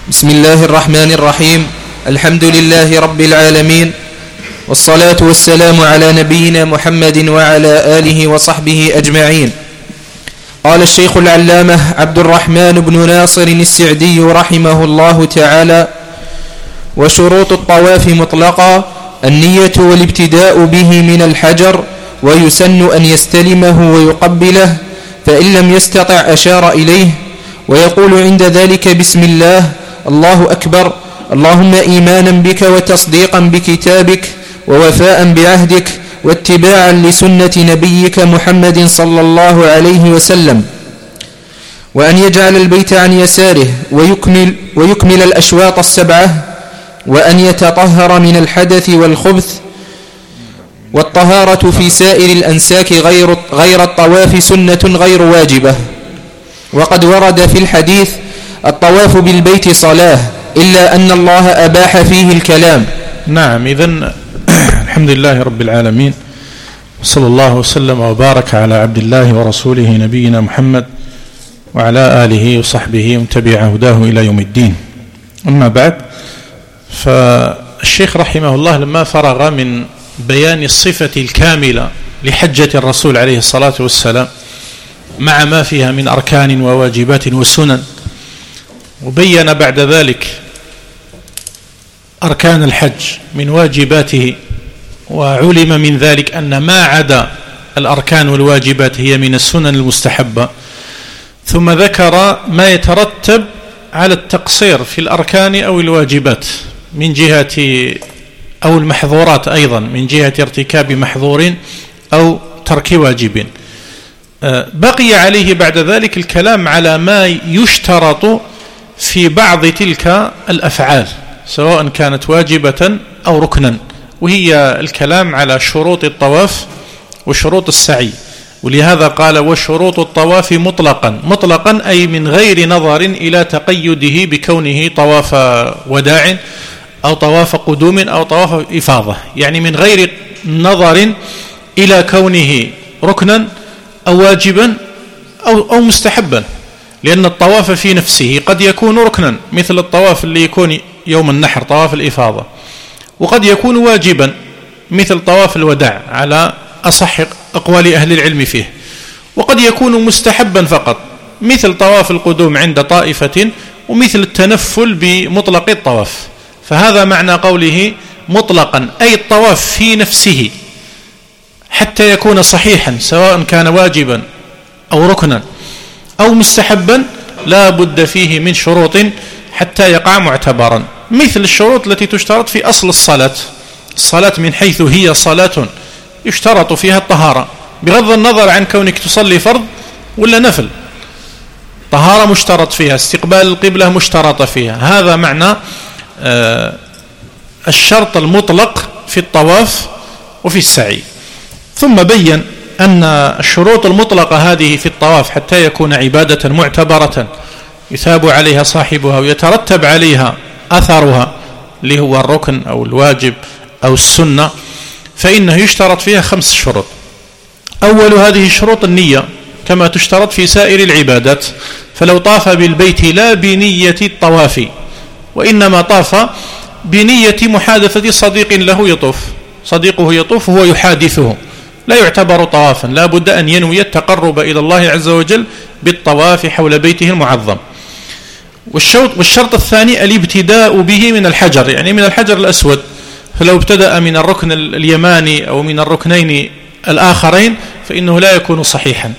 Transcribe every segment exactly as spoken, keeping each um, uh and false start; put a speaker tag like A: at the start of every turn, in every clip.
A: بسم الله الرحمن الرحيم. الحمد لله رب العالمين، والصلاة والسلام على نبينا محمد وعلى آله وصحبه أجمعين. قال الشيخ العلامة عبد الرحمن بن ناصر السعدي رحمه الله تعالى: وشروط الطواف مطلقا النية والابتداء به من الحجر، ويسن أن يستلمه ويقبله، فإن لم يستطع أشار إليه، ويقول عند ذلك: بسم الله، الله أكبر، اللهم إيمانا بك وتصديقا بكتابك ووفاء بعهدك واتباعا لسنة نبيك محمد صلى الله عليه وسلم، وأن يجعل البيت عن يساره ويكمل, ويكمل الأشواط السبعة، وأن يتطهر من الحدث والخبث. والطهارة في سائر الأنساك غير, غير الطواف سنة غير واجبة. وقد ورد في الحديث: الطواف بالبيت صلاة، إلا أن الله أباح فيه الكلام.
B: نعم. إذن الحمد لله رب العالمين، صلى الله وسلم وبارك على عبد الله ورسوله نبينا محمد وعلى آله وصحبه ومن تبع هداه إلى يوم الدين. أما بعد، فالشيخ رحمه الله لما فرغ من بيان الصفة الكاملة لحجة الرسول عليه الصلاة والسلام مع ما فيها من أركان وواجبات وسنن، وبين بعد ذلك أركان الحج من واجباته، وعلم من ذلك أن ما عدا الأركان والواجبات هي من السنن المستحبة، ثم ذكر ما يترتب على التقصير في الأركان أو الواجبات من جهة أو المحظورات أيضا من جهة ارتكاب محظور أو ترك واجب. بقي عليه بعد ذلك الكلام على ما يشترط في بعض تلك الأفعال سواء كانت واجبة أو ركنا، وهي الكلام على شروط الطواف وشروط السعي. ولهذا قال: وشروط الطواف مطلقا. مطلقا أي من غير نظر إلى تقيده بكونه طواف وداع أو طواف قدوم أو طواف إفاضة، يعني من غير نظر إلى كونه ركنا أو واجبا أو, أو مستحبا، لأن الطواف في نفسه قد يكون ركنا مثل الطواف اللي يكون يوم النحر طواف الإفاضة، وقد يكون واجبا مثل طواف الوداع على أصح أقوال أهل العلم فيه، وقد يكون مستحبا فقط مثل طواف القدوم عند طائفة، ومثل التنفل بمطلق الطواف. فهذا معنى قوله مطلقا، أي الطواف في نفسه حتى يكون صحيحا سواء كان واجبا أو ركنا أو مستحبا لا بد فيه من شروط حتى يقع معتبرا، مثل الشروط التي تشترط في أصل الصلاة. الصلاة من حيث هي صلاة يشترط فيها الطهارة، بغض النظر عن كونك تصلي فرض ولا نفل، طهارة مشترط فيها، استقبال القبلة مشترط فيها. هذا معنى آه الشرط المطلق في الطواف وفي السعي. ثم بين أن الشروط المطلقة هذه في الطواف حتى يكون عبادة معتبرة يثاب عليها صاحبها ويترتب عليها أثرها اللي هو الركن أو الواجب أو السنة، فإنه يشترط فيها خمس شروط. أول هذه الشروط النية كما تشترط في سائر العبادات، فلو طاف بالبيت لا بنية الطواف وإنما طاف بنية محادثة صديق له يطوف، صديقه يطوف وهو يحادثه، لا يعتبر طوافا، لا بد أن ينوي التقرب إلى الله عز وجل بالطواف حول بيته المعظم. والشرط الثاني الابتداء به من الحجر، يعني من الحجر الأسود، فلو ابتدأ من الركن اليماني أو من الركنين الآخرين فإنه لا يكون صحيحا،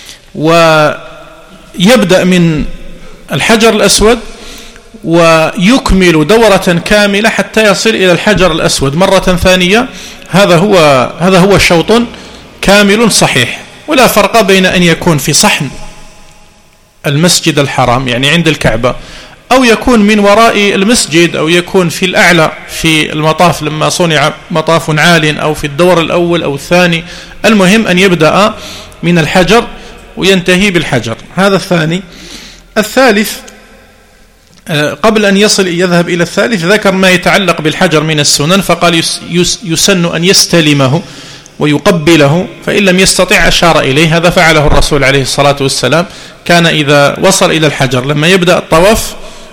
B: ويبدأ من الحجر الأسود ويكمل دورة كاملة حتى يصل إلى الحجر الأسود مرة ثانية. هذا هو هذا هو شوط كامل صحيح، ولا فرق بين أن يكون في صحن المسجد الحرام يعني عند الكعبة، أو يكون من وراء المسجد، أو يكون في الأعلى في المطاف لما صنع مطاف عال، أو في الدور الأول أو الثاني. المهم أن يبدأ من الحجر وينتهي بالحجر. هذا الثاني. الثالث قبل أن يصل يذهب إلى الثالث ذكر ما يتعلق بالحجر من السنن، فقال يسن أن يستلمه ويقبله، فإن لم يستطع أشار إليه. هذا فعله الرسول عليه الصلاة والسلام، كان إذا وصل إلى الحجر لما يبدأ الطواف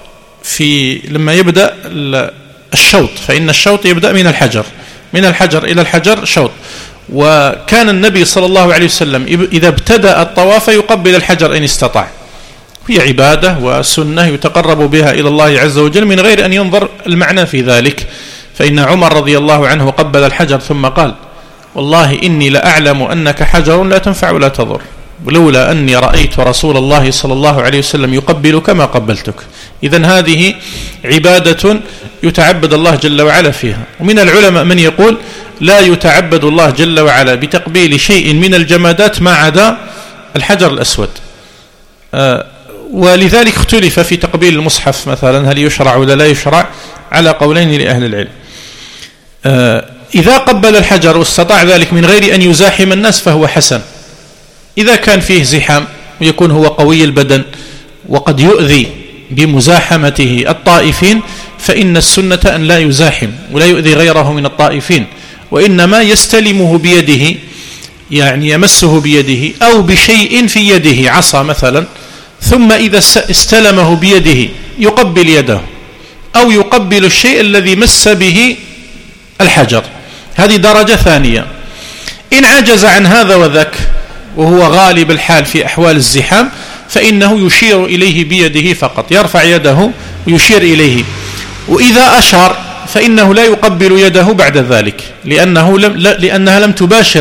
B: في لما يبدأ الشوط، فإن الشوط يبدأ من الحجر، من الحجر إلى الحجر شوط. وكان النبي صلى الله عليه وسلم إذا ابتدأ الطواف يقبل الحجر إن استطاع، هي عبادة وسنة يتقرب بها إلى الله عز وجل من غير أن ينظر المعنى في ذلك. فإن عمر رضي الله عنه قبل الحجر ثم قال: والله إني لأعلم أنك حجر لا تنفع ولا تضر، ولولا أني رأيت رسول الله صلى الله عليه وسلم يقبلك ما قبلتك. إذن هذه عبادة يتعبد الله جل وعلا فيها. ومن العلماء من يقول لا يتعبد الله جل وعلا بتقبيل شيء من الجمادات ما عدا الحجر الأسود. آه ولذلك اختلف في تقبيل المصحف مثلا، هل يشرع ولا لا يشرع، على قولين لأهل العلم. آه إذا قبل الحجر واستطاع ذلك من غير أن يزاحم الناس فهو حسن. إذا كان فيه زحام ويكون هو قوي البدن وقد يؤذي بمزاحمته الطائفين، فإن السنة أن لا يزاحم ولا يؤذي غيره من الطائفين، وإنما يستلمه بيده، يعني يمسه بيده أو بشيء في يده، عصا مثلا، ثم إذا استلمه بيده يقبل يده أو يقبل الشيء الذي مس به الحجر. هذه درجة ثانية. إن عجز عن هذا وذاك وهو غالب الحال في أحوال الزحام فإنه يشير إليه بيده فقط، يرفع يده ويشير إليه. وإذا أشار فإنه لا يقبل يده بعد ذلك، لأنه لم لأنها لم تباشر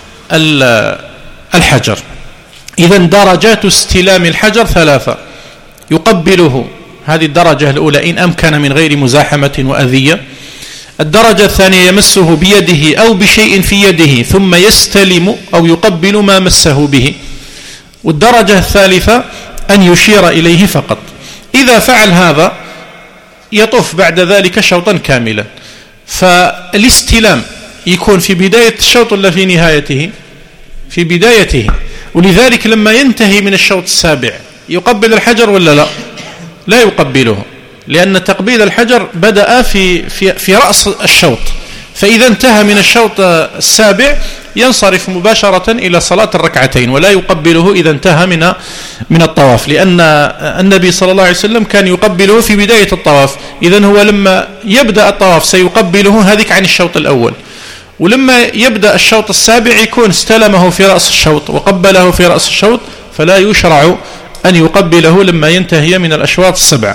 B: الحجر. إذن درجات استلام الحجر ثلاثة: يقبله، هذه الدرجة الأولى إن أمكن من غير مزاحمة وأذية. الدرجة الثانية يمسه بيده أو بشيء في يده ثم يستلم أو يقبل ما مسه به. والدرجة الثالثة أن يشير إليه فقط. إذا فعل هذا يطوف بعد ذلك شوطا كاملا. فالاستلام يكون في بداية الشوط ولا في نهايته؟ في بدايته. ولذلك لما ينتهي من الشوط السابع يقبل الحجر ولا لا؟ لا يقبله، لأن تقبيل الحجر بدأ في, في, في رأس الشوط. فإذا انتهى من الشوط السابع ينصرف مباشرة إلى صلاة الركعتين ولا يقبله إذا انتهى من من الطواف، لأن النبي صلى الله عليه وسلم كان يقبله في بداية الطواف. إذن هو لما يبدأ الطواف سيقبله هذيك عن الشوط الأول، ولما يبدأ الشوط السابع يكون استلمه في رأس الشوط وقبله في رأس الشوط، فلا يشرع أن يقبله لما ينتهي من الأشواط السبعة.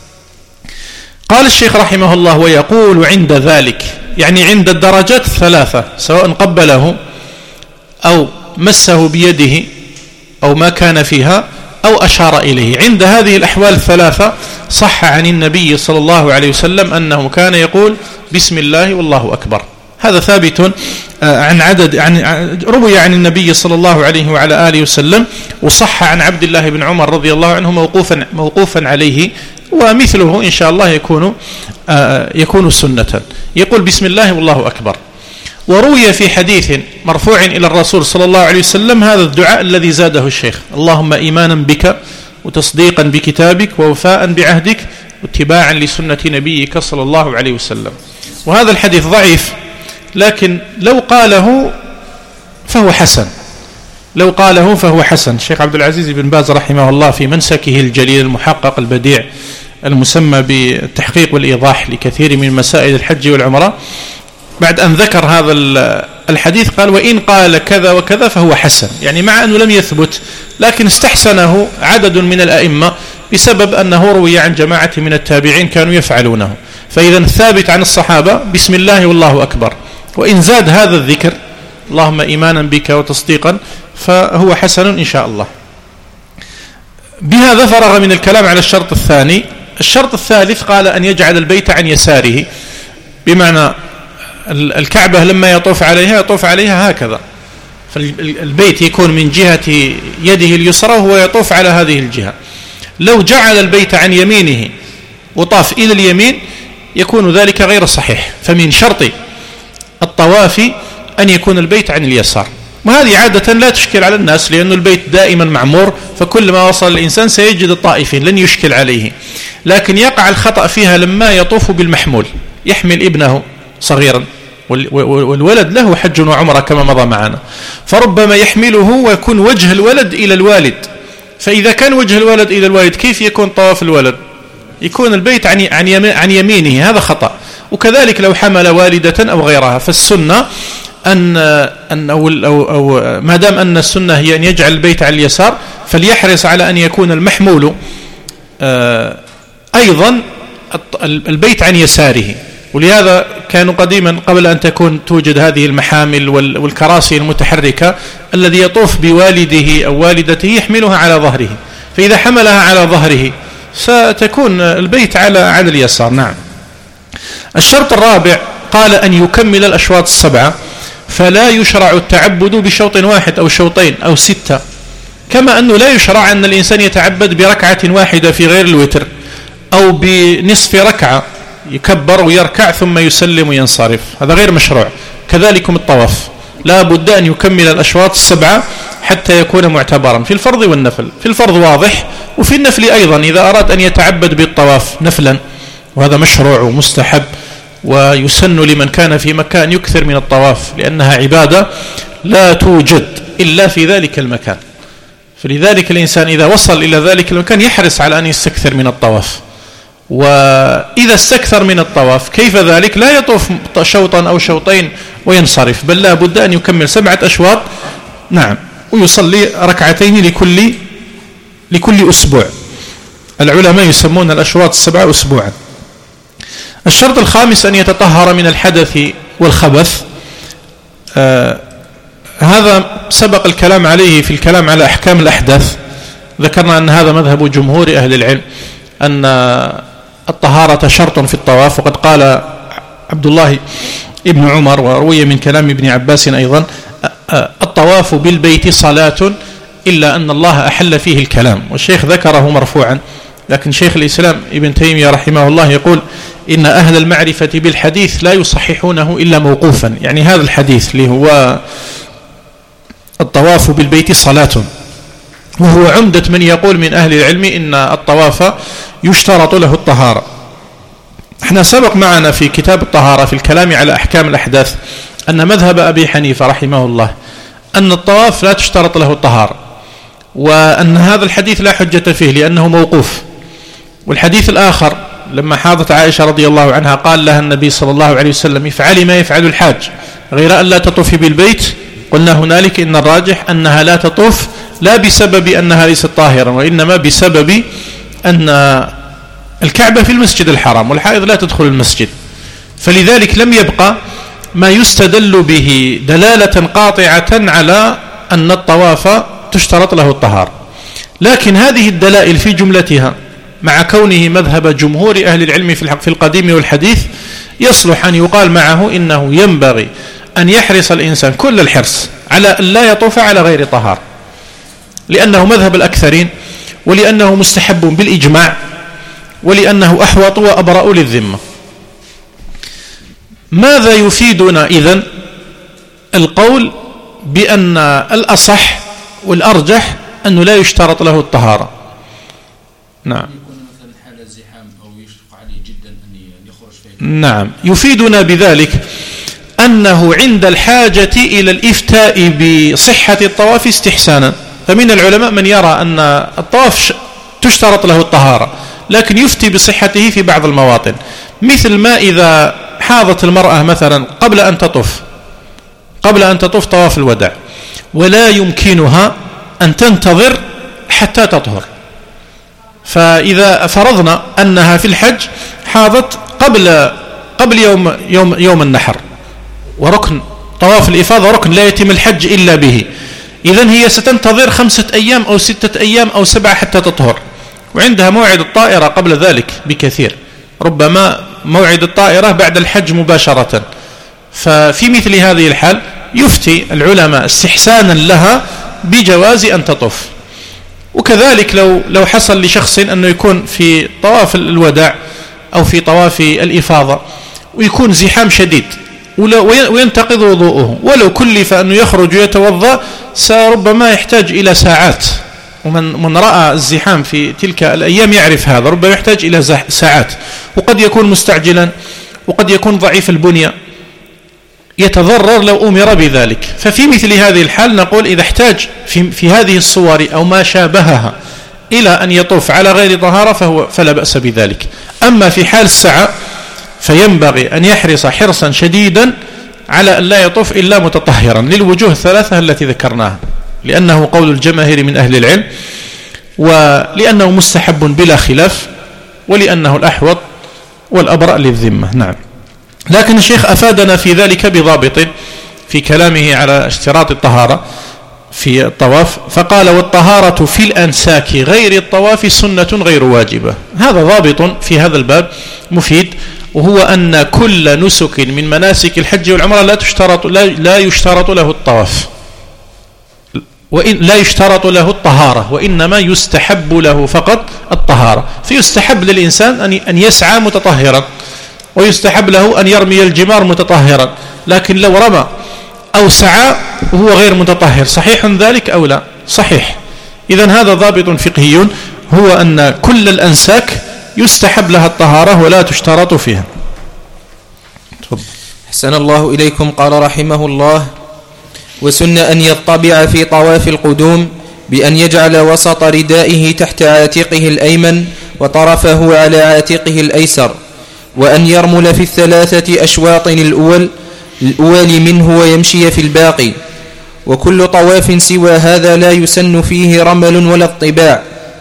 B: قال الشيخ رحمه الله: ويقول عند ذلك، يعني عند الدرجات الثلاثة، سواء قبله أو مسه بيده أو ما كان فيها أو أشار إليه، عند هذه الأحوال الثلاثة صح عن النبي صلى الله عليه وسلم أنه كان يقول بسم الله والله أكبر. هذا ثابت عن عدد عن روي عن النبي صلى الله عليه وعلى آله وسلم، وصح عن عبد الله بن عمر رضي الله عنه موقوفا موقوفا عليه، ومثله إن شاء الله يكون يكون سنة. يقول بسم الله والله أكبر. وروي في حديث مرفوع إلى الرسول صلى الله عليه وسلم هذا الدعاء الذي زاده الشيخ: اللهم إيمانا بك وتصديقا بكتابك ووفاء بعهدك واتباعا لسنة نبيك صلى الله عليه وسلم. وهذا الحديث ضعيف، لكن لو قاله فهو حسن، لو قاله فهو حسن. الشيخ عبد العزيز بن باز رحمه الله في منسكه الجليل المحقق البديع المسمى بالتحقيق والإيضاح لكثير من مسائل الحج والعمرة، بعد أن ذكر هذا الحديث قال: وإن قال كذا وكذا فهو حسن، يعني مع أنه لم يثبت لكن استحسنه عدد من الأئمة بسبب أنه روي عن جماعة من التابعين كانوا يفعلونه. فإذا الثابت عن الصحابة بسم الله والله أكبر، وإن زاد هذا الذكر اللهم إيمانا بك وتصديقا فهو حسن إن شاء الله. بهذا فرغ من الكلام على الشرط الثاني. الشرط الثالث قال أن يجعل البيت عن يساره، بمعنى الكعبة لما يطوف عليها يطوف عليها هكذا، فالبيت يكون من جهة يده اليسرى وهو يطوف على هذه الجهة. لو جعل البيت عن يمينه وطاف إلى اليمين يكون ذلك غير صحيح. فمن شرط الطواف أن يكون البيت عن اليسار، وهذه عادة لا تشكل على الناس، لأن البيت دائما معمور، فكل ما وصل الإنسان سيجد الطائفين لن يشكل عليه. لكن يقع الخطأ فيها لما يطوف بالمحمول، يحمل ابنه صغيرا والولد له حج وعمرة كما مضى معنا، فربما يحمله ويكون وجه الولد إلى الوالد، فإذا كان وجه الولد إلى الوالد كيف يكون طواف الولد؟ يكون البيت عن عن يمينه، هذا خطأ. وكذلك لو حمل والدة أو غيرها، فالسنة أن أن أو أو, أو ما دام أن السنة هي أن يجعل البيت على اليسار، فليحرص على أن يكون المحمول أيضا البيت عن يساره. ولهذا كانوا قديما قبل أن تكون توجد هذه المحامل والكراسي المتحركة، الذي يطوف بوالده أو والدته يحملها على ظهره، فإذا حملها على ظهره ستكون البيت على على اليسار. نعم. الشرط الرابع قال أن يكمل الأشواط السبعة، فلا يشرع التعبد بشوط واحد أو شوطين أو ستة، كما أنه لا يشرع أن الإنسان يتعبد بركعة واحدة في غير الوتر، أو بنصف ركعة يكبر ويركع ثم يسلم وينصرف، هذا غير مشروع. كذلكم الطواف لا بد أن يكمل الأشواط السبعة حتى يكون معتبرا في الفرض والنفل. في الفرض واضح، وفي النفل أيضا إذا أراد أن يتعبد بالطواف نفلا، وهذا مشروع ومستحب، ويسن لمن كان في مكان يكثر من الطواف، لأنها عبادة لا توجد إلا في ذلك المكان. فلذلك الإنسان إذا وصل إلى ذلك المكان يحرص على أن يستكثر من الطواف. وإذا استكثر من الطواف كيف ذلك؟ لا يطوف شوطا أو شوطين وينصرف، بل لا بد أن يكمل سبعة أشواط. نعم. ويصلي ركعتين لكل لكل أسبوع. العلماء يسمون الأشواط السبعة أسبوعا. الشرط الخامس أن يتطهر من الحدث والخبث. آه هذا سبق الكلام عليه في الكلام على أحكام الأحداث. ذكرنا أن هذا مذهب جمهور أهل العلم، أن الطهارة شرط في الطواف، وقد قال عبد الله ابن عمر وروي من كلام ابن عباس أيضا: الطواف بالبيت صلاة إلا أن الله أحل فيه الكلام. والشيخ ذكره مرفوعا، لكن شيخ الإسلام ابن تيمية رحمه الله يقول إن أهل المعرفة بالحديث لا يصححونه إلا موقوفا، يعني هذا الحديث اللي هو الطواف بالبيت صلاة، وهو عمدة من يقول من أهل العلم إن الطواف يشترط له الطهارة. احنا سبق معنا في كتاب الطهارة في الكلام على أحكام الأحداث أن مذهب أبي حنيفة رحمه الله أن الطواف لا تشترط له الطهارة، وأن هذا الحديث لا حجة فيه لأنه موقوف. والحديث الآخر لما حاضت عائشة رضي الله عنها قال لها النبي صلى الله عليه وسلم: افعلي ما يفعل الحاج غير أن لا تطوفي بالبيت. قلنا هنالك إن الراجح أنها لا تطوف لا بسبب أنها ليست طاهرة، وإنما بسبب أن الكعبة في المسجد الحرام والحائض لا تدخل المسجد. فلذلك لم يبقى ما يستدل به دلالة قاطعة على أن الطواف تشترط له الطهارة. لكن هذه الدلائل في جملتها مع كونه مذهب جمهور أهل العلم في القديم والحديث يصلح أن يقال معه إنه ينبغي أن يحرص الإنسان كل الحرص على أن لا يطوف على غير طهارة، لأنه مذهب الأكثرين، ولأنه مستحب بالإجماع، ولأنه أحوط وأبرأ للذمة. ماذا يفيدنا إذن القول بأن الأصح والأرجح أنه لا يشترط له الطهارة؟ نعم. نعم. يفيدنا بذلك أنه عند الحاجة إلى الإفتاء بصحة الطواف استحسانا، فمن العلماء من يرى أن الطواف تشترط له الطهارة لكن يفتي بصحته في بعض المواطن، مثل ما إذا حاضت المرأة مثلا قبل أن تطوف قبل أن تطوف طواف الوداع ولا يمكنها أن تنتظر حتى تطهر، فإذا فرضنا أنها في الحج حاضت قبل قبل يوم يوم يوم النحر، وركن طواف الإفاضة ركن لا يتم الحج إلا به، إذن هي ستنتظر خمسة أيام أو ستة أيام أو سبعة حتى تطهر، وعندها موعد الطائرة قبل ذلك بكثير، ربما موعد الطائرة بعد الحج مباشرة. ففي مثل هذه الحال يفتي العلماء استحسانا لها بجواز أن تطوف. وكذلك لو لو حصل لشخص أنه يكون في طواف الوداع أو في طواف الإفاضة ويكون زحام شديد وينتقض وضوءه، ولو كلف أنه يخرج ويتوضأ سربما يحتاج إلى ساعات، ومن من رأى الزحام في تلك الأيام يعرف هذا، ربما يحتاج إلى ساعات، وقد يكون مستعجلا وقد يكون ضعيف البنية يتضرر لو أمر بذلك. ففي مثل هذه الحال نقول إذا احتاج في, في هذه الصور أو ما شابهها إلى أن يطوف على غير طهارة فهو فلا بأس بذلك. أما في حال السعى فينبغي أن يحرص حرصا شديدا على أن لا يطوف إلا متطهرا للوجوه الثلاثة التي ذكرناها، لأنه قول الجماهير من أهل العلم، ولأنه مستحب بلا خلاف، ولأنه الأحوط والأبرأ للذمة. نعم. لكن الشيخ أفادنا في ذلك بضابط في كلامه على اشتراط الطهارة في الطواف، فقال: والطهارة في الأنساك غير الطواف سنة غير واجبة. هذا ضابط في هذا الباب مفيد، وهو أن كل نسك من مناسك الحج والعمرة لا تشترط لا, لا يشترط له الطواف، وإن لا يشترط له الطهارة، وإنما يستحب له فقط الطهارة. فيستحب للإنسان أن يسعى متطهرا، ويستحب له أن يرمي الجمار متطهرا، لكن لو رمى أو سعى وهو غير متطهر صحيح ذلك أو لا؟ صحيح. إذن هذا ضابط فقهي، هو أن كل الأنساك يستحب لها الطهارة ولا تشترط فيها.
A: أحسن الله إليكم. قال رحمه الله: وسن أن يطبع في طواف القدوم بأن يجعل وسط ردائه تحت عاتقه الأيمن وطرفه على عاتقه الأيسر، وأن يرمل في الثلاثة أشواط الأول الأول منه ويمشي في الباقي، وكل طواف سوى هذا لا يسن فيه رمل ولا اطباع.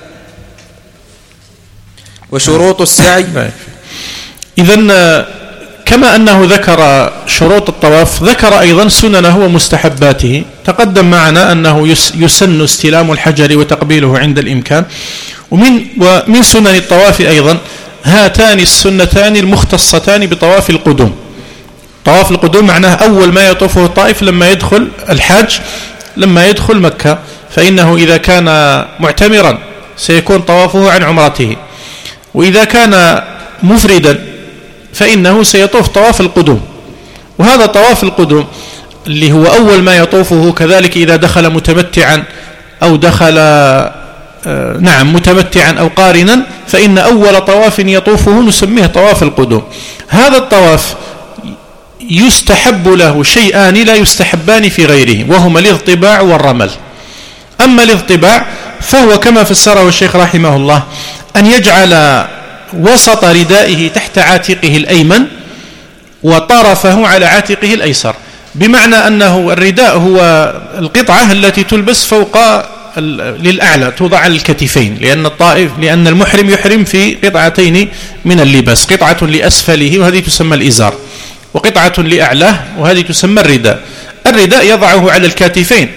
A: وشروط السعي،
B: إذن كما أنه ذكر شروط الطواف ذكر أيضا سننه ومستحباته. تقدم معنا أنه يسن استلام الحجر وتقبيله عند الإمكان. ومن, ومن سنن الطواف أيضا هاتان السنتان المختصتان بطواف القدوم. طواف القدوم معناه أول ما يطوفه الطائف لما يدخل الحاج، لما يدخل مكة، فإنه إذا كان معتمرا سيكون طوافه عن عمرته، وإذا كان مفردا فإنه سيطوف طواف القدوم. وهذا طواف القدوم اللي هو أول ما يطوفه، كذلك إذا دخل متمتعا أو دخل آه نعم متمتعا أو قارنا، فإن أول طواف يطوفه نسميه طواف القدوم. هذا الطواف يستحب له شيئان لا يستحبان في غيره، وهما الاضطباع والرمل. أما الاضطباع فهو كما فسره الشيخ رحمه الله أن يجعل وسط ردائه تحت عاتقه الأيمن وطرفه على عاتقه الأيسر، بمعنى أنه الرداء هو القطعة التي تلبس فوق للأعلى، توضع على الكتفين، لأن الطائف لأن المحرم يحرم في قطعتين من اللباس، قطعة لأسفله وهذه تسمى الإزار، وقطعة لأعلاه وهذه تسمى الرداء. الرداء يضعه على الكتفين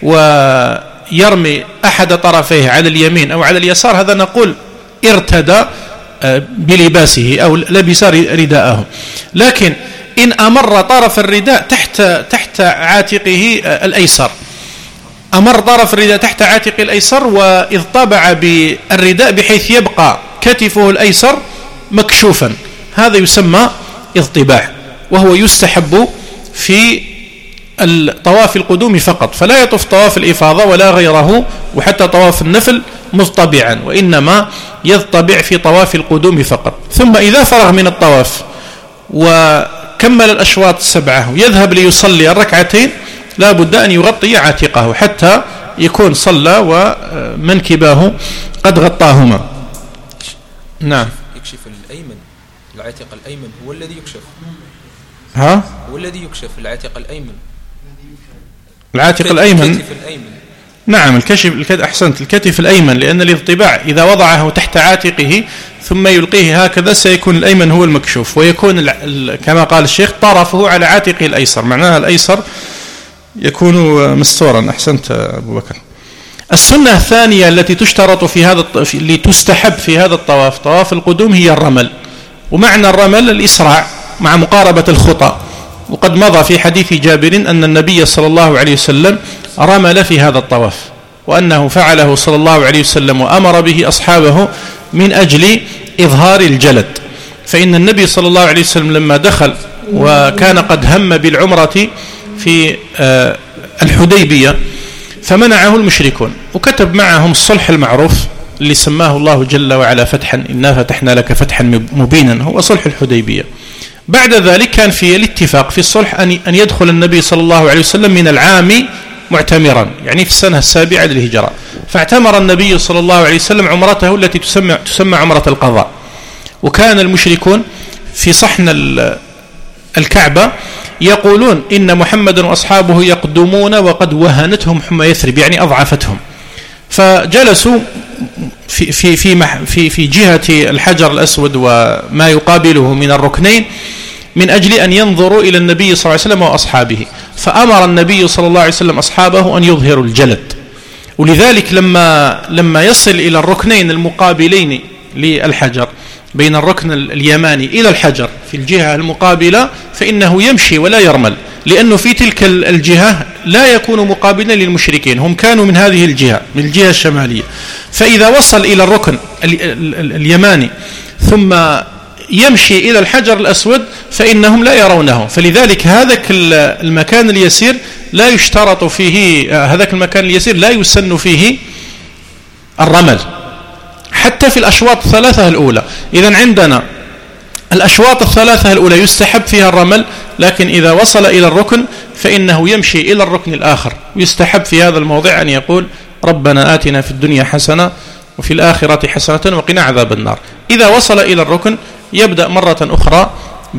B: ويرمي أحد طرفيه على اليمين أو على اليسار، هذا نقول ارتدى بلباسه أو لبس رداءه. لكن إن أمر طرف الرداء تحت تحت عاتقه الأيسر، أمر طرف الرداء تحت عاتقه الأيسر وإذ طبع بالرداء بحيث يبقى كتفه الأيسر مكشوفا، هذا يسمى اضطباع، وهو يستحب في الطواف القدوم فقط، فلا يطوف طواف الإفاضة ولا غيره، وحتى طواف النفل مضطبعا، وإنما يضطبع في طواف القدوم فقط. ثم إذا فرغ من الطواف وكمل الأشواط السبعة ويذهب ليصلي الركعتين، لا بد أن يغطي عاتقه حتى يكون صلى ومنكباه قد غطاهما. نعم.
A: يكشف الأيمن، العاتق الأيمن هو الذي يكشف.
B: ها؟
A: هو الذي يكشف العاتق الأيمن.
B: العاتق الأيمن.
A: الكتف الأيمن.
B: نعم الكشف، أحسنت، الكتف الأيمن، لأن الاضطباع إذا وضعه تحت عاتقه ثم يلقيه هكذا سيكون الأيمن هو المكشوف، ويكون كما قال الشيخ طرفه على عاتقه الأيسر، معناها الأيسر يكون مستورا. أحسنت أبو بكر. السنة الثانية التي تشترط في هذا اللي تستحب في هذا الطواف، طواف القدوم، هي الرمل. ومعنى الرمل الإسراع مع مقاربة الخطى، وقد مضى في حديث جابر أن النبي صلى الله عليه وسلم رمل في هذا الطواف، وأنه فعله صلى الله عليه وسلم وأمر به أصحابه من أجل إظهار الجلد. فإن النبي صلى الله عليه وسلم لما دخل وكان قد هم بالعمرة في الحديبية فمنعه المشركون، وكتب معهم الصلح المعروف اللي سماه الله جل وعلا فتحا، إنا فتحنا لك فتحا مبينا، هو صلح الحديبية. بعد ذلك كان في الاتفاق في الصلح أن يدخل النبي صلى الله عليه وسلم من العام معتمرا، يعني في السنة السابعة للهجرة. فاعتمر النبي صلى الله عليه وسلم عمرته التي تسمى, تسمى عمرة القضاء. وكان المشركون في صحن الكعبة يقولون إن محمدا وأصحابه يقدمون وقد وهنتهم حمى يثرب، يعني أضعفتهم. فجلسوا في, في, في, في, في جهة الحجر الأسود وما يقابله من الركنين من أجل أن ينظروا إلى النبي صلى الله عليه وسلم وأصحابه. فأمر النبي صلى الله عليه وسلم أصحابه أن يظهروا الجلد. ولذلك لما, لما يصل إلى الركنين المقابلين للحجر بين الركن اليماني إلى الحجر في الجهة المقابلة فإنه يمشي ولا يرمل، لأنه في تلك الجهة لا يكون مقابلا للمشركين، هم كانوا من هذه الجهة، من الجهة الشمالية. فإذا وصل إلى الركن اليماني ثم يمشي إلى الحجر الأسود فإنهم لا يرونه. فلذلك هذاك المكان اليسير لا يشترط فيه، هذاك المكان اليسير لا يسن فيه الرمل حتى في الأشواط الثلاثة الأولى. إذن عندنا الأشواط الثلاثة الأولى يستحب فيها الرمل، لكن إذا وصل إلى الركن فإنه يمشي إلى الركن الآخر. يستحب في هذا الموضع أن يقول ربنا آتنا في الدنيا حسنة وفي الآخرة حسنة وقنا عذاب النار. إذا وصل إلى الركن يبدأ مرة أخرى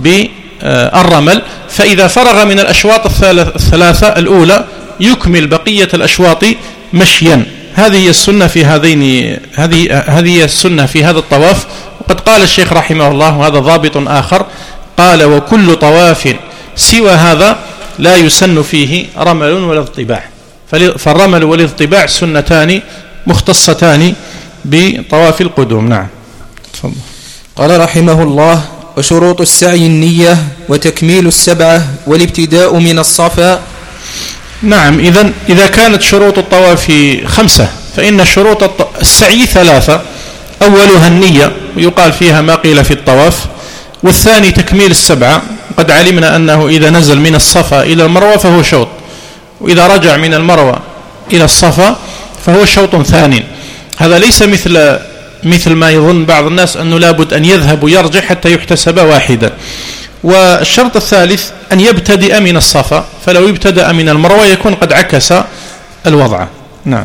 B: بالرمل، فإذا فرغ من الأشواط الثلاثة الأولى يكمل بقية الأشواط مشيا. هذه هي السنة في هذين هذه هذه هي السنة في هذا الطواف. وقد قال الشيخ رحمه الله، وهذا ضابط آخر، قال وكل طواف سوى هذا لا يسن فيه رمل ولا اضطباع. فالرمل والاضطباع سنتان مختصتان بطواف القدوم. نعم تفضل.
A: قال رحمه الله وشروط السعي النية وتكميل السبعة والابتداء من الصفا.
B: نعم، إذن إذا كانت شروط الطواف خمسة فإن شروط السعي ثلاثة. أولها النية ويقال فيها ما قيل في الطواف، والثاني تكميل السبعة. قد علمنا أنه إذا نزل من الصفا إلى المروة فهو شوط، وإذا رجع من المروة إلى الصفا فهو شوط ثاني. هذا ليس مثل مثل ما يظن بعض الناس أنه لابد أن يذهب ويرجع حتى يحتسب واحدا. والشرط الثالث أن يبتدئ من الصفا، فلو يبتدأ من المروة يكون قد عكس الوضع. نعم.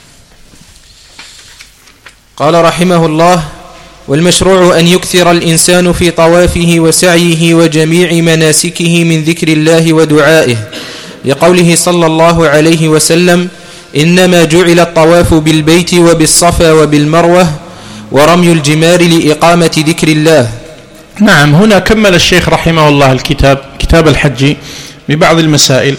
A: قال رحمه الله والمشروع أن يكثر الإنسان في طوافه وسعيه وجميع مناسكه من ذكر الله ودعائه، لقوله صلى الله عليه وسلم إنما جعل الطواف بالبيت وبالصفا وبالمروة ورمي الجمار لإقامة ذكر الله.
B: نعم، هنا كمل الشيخ رحمه الله الكتاب كتاب الحج ببعض المسائل،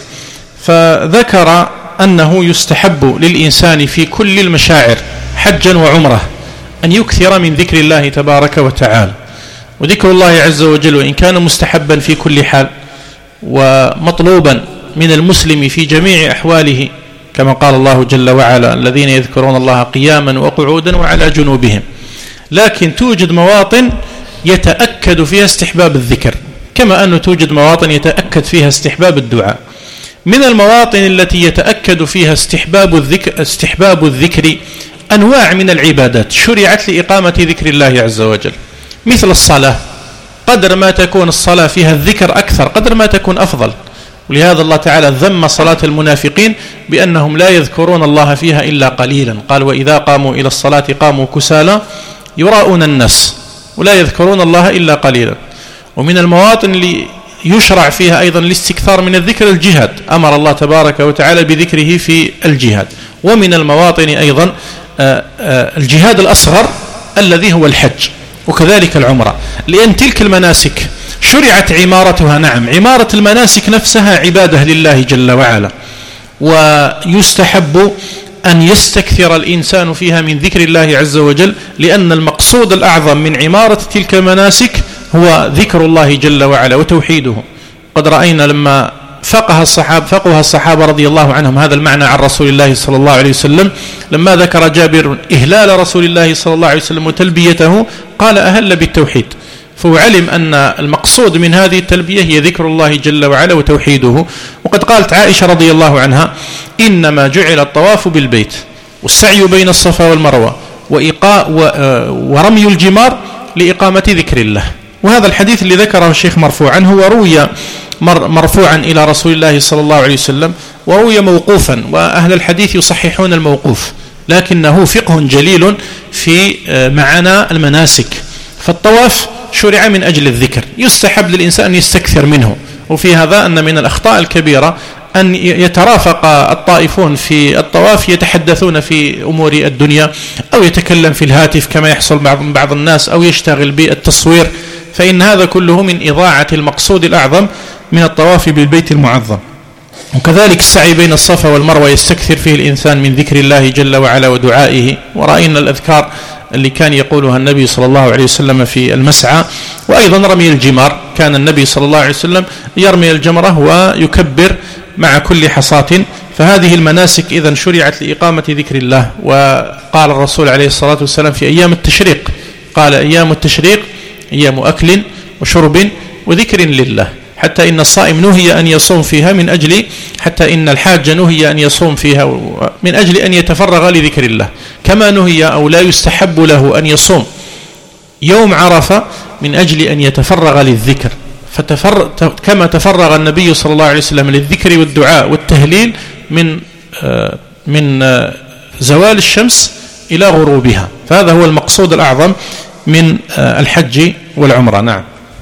B: فذكر أنه يستحب للإنسان في كل المشاعر حجا وعمره أن يكثر من ذكر الله تبارك وتعالى. وذكر الله عز وجل وإن كان مستحبا في كل حال ومطلوبا من المسلم في جميع أحواله، كما قال الله جل وعلا الذين يذكرون الله قياما وقعودا وعلى جنوبهم، لكن توجد مواطن يتأكد فيها استحباب الذكر، كما أنه توجد مواطن يتأكد فيها استحباب الدعاء. من المواطن التي يتأكد فيها استحباب الذكر, استحباب الذكر أنواع من العبادات شرعت لإقامة ذكر الله عز وجل، مثل الصلاة. قدر ما تكون الصلاة فيها الذكر أكثر قدر ما تكون أفضل. ولهذا الله تعالى ذم صلاة المنافقين بأنهم لا يذكرون الله فيها إلا قليلا. قال وإذا قاموا إلى الصلاة قاموا كسالى يراؤون الناس ولا يذكرون الله إلا قليلا. ومن المواطن اللي يشرع فيها أيضا الاستكثار من الذكر الجهاد، أمر الله تبارك وتعالى بذكره في الجهاد. ومن المواطن أيضا الجهاد الأصغر الذي هو الحج، وكذلك العمرة، لأن تلك المناسك شرعت عمارتها. نعم، عمارة المناسك نفسها عبادة لله جل وعلا، ويستحب أن يستكثر الإنسان فيها من ذكر الله عز وجل، لأن المقصود الأعظم من عمارة تلك المناسك هو ذكر الله جل وعلا وتوحيده. قد رأينا لما فقه الصحابة فقه الصحابة رضي الله عنهم هذا المعنى عن رسول الله صلى الله عليه وسلم، لما ذكر جابر إهلال رسول الله صلى الله عليه وسلم وتلبيته قال أهل بالتوحيد، فهو علم أن المقصود من هذه التلبية هي ذكر الله جل وعلا وتوحيده. وقد قالت عائشة رضي الله عنها إنما جعل الطواف بالبيت والسعي بين الصفا والمروة وإيقاء ورمي الجمار لإقامة ذكر الله. وهذا الحديث اللي ذكره الشيخ مرفوعا هو روي مرفوعا إلى رسول الله صلى الله عليه وسلم، وروي موقوفا، وأهل الحديث يصححون الموقوف، لكنه فقه جليل في معنى المناسك. فالطواف شرع من أجل الذكر، يستحب للإنسان أن يستكثر منه. وفي هذا أن من الأخطاء الكبيرة أن يترافق الطائفون في الطواف يتحدثون في أمور الدنيا، أو يتكلم في الهاتف كما يحصل مع بعض الناس، أو يشتغل بالتصوير، فإن هذا كله من إضاعة المقصود الأعظم من الطواف بالبيت المعظم. وكذلك السعي بين الصفا والمروة يستكثر فيه الإنسان من ذكر الله جل وعلا ودعائه. ورأينا الأذكار اللي كان يقولها النبي صلى الله عليه وسلم في المسعى. وأيضا رمي الجمار، كان النبي صلى الله عليه وسلم يرمي الجمرة ويكبر مع كل حصاة. فهذه المناسك إذن شرعت لإقامة ذكر الله. وقال الرسول عليه الصلاة والسلام في أيام التشريق، قال أيام التشريق أيام أكل وشرب وذكر لله، حتى إن الصائم نهي أن يصوم فيها من أجل حتى إن الحاج نهي أن يصوم فيها من أجل أن يتفرغ لذكر الله، كما نهي أو لا يستحب له أن يصوم يوم عرفة من أجل أن يتفرغ للذكر. فتفرغ كما تفرغ النبي صلى الله عليه وسلم للذكر والدعاء والتهليل من من زوال الشمس إلى غروبها. فهذا هو المقصود الأعظم من الحج والعمرة. نعم.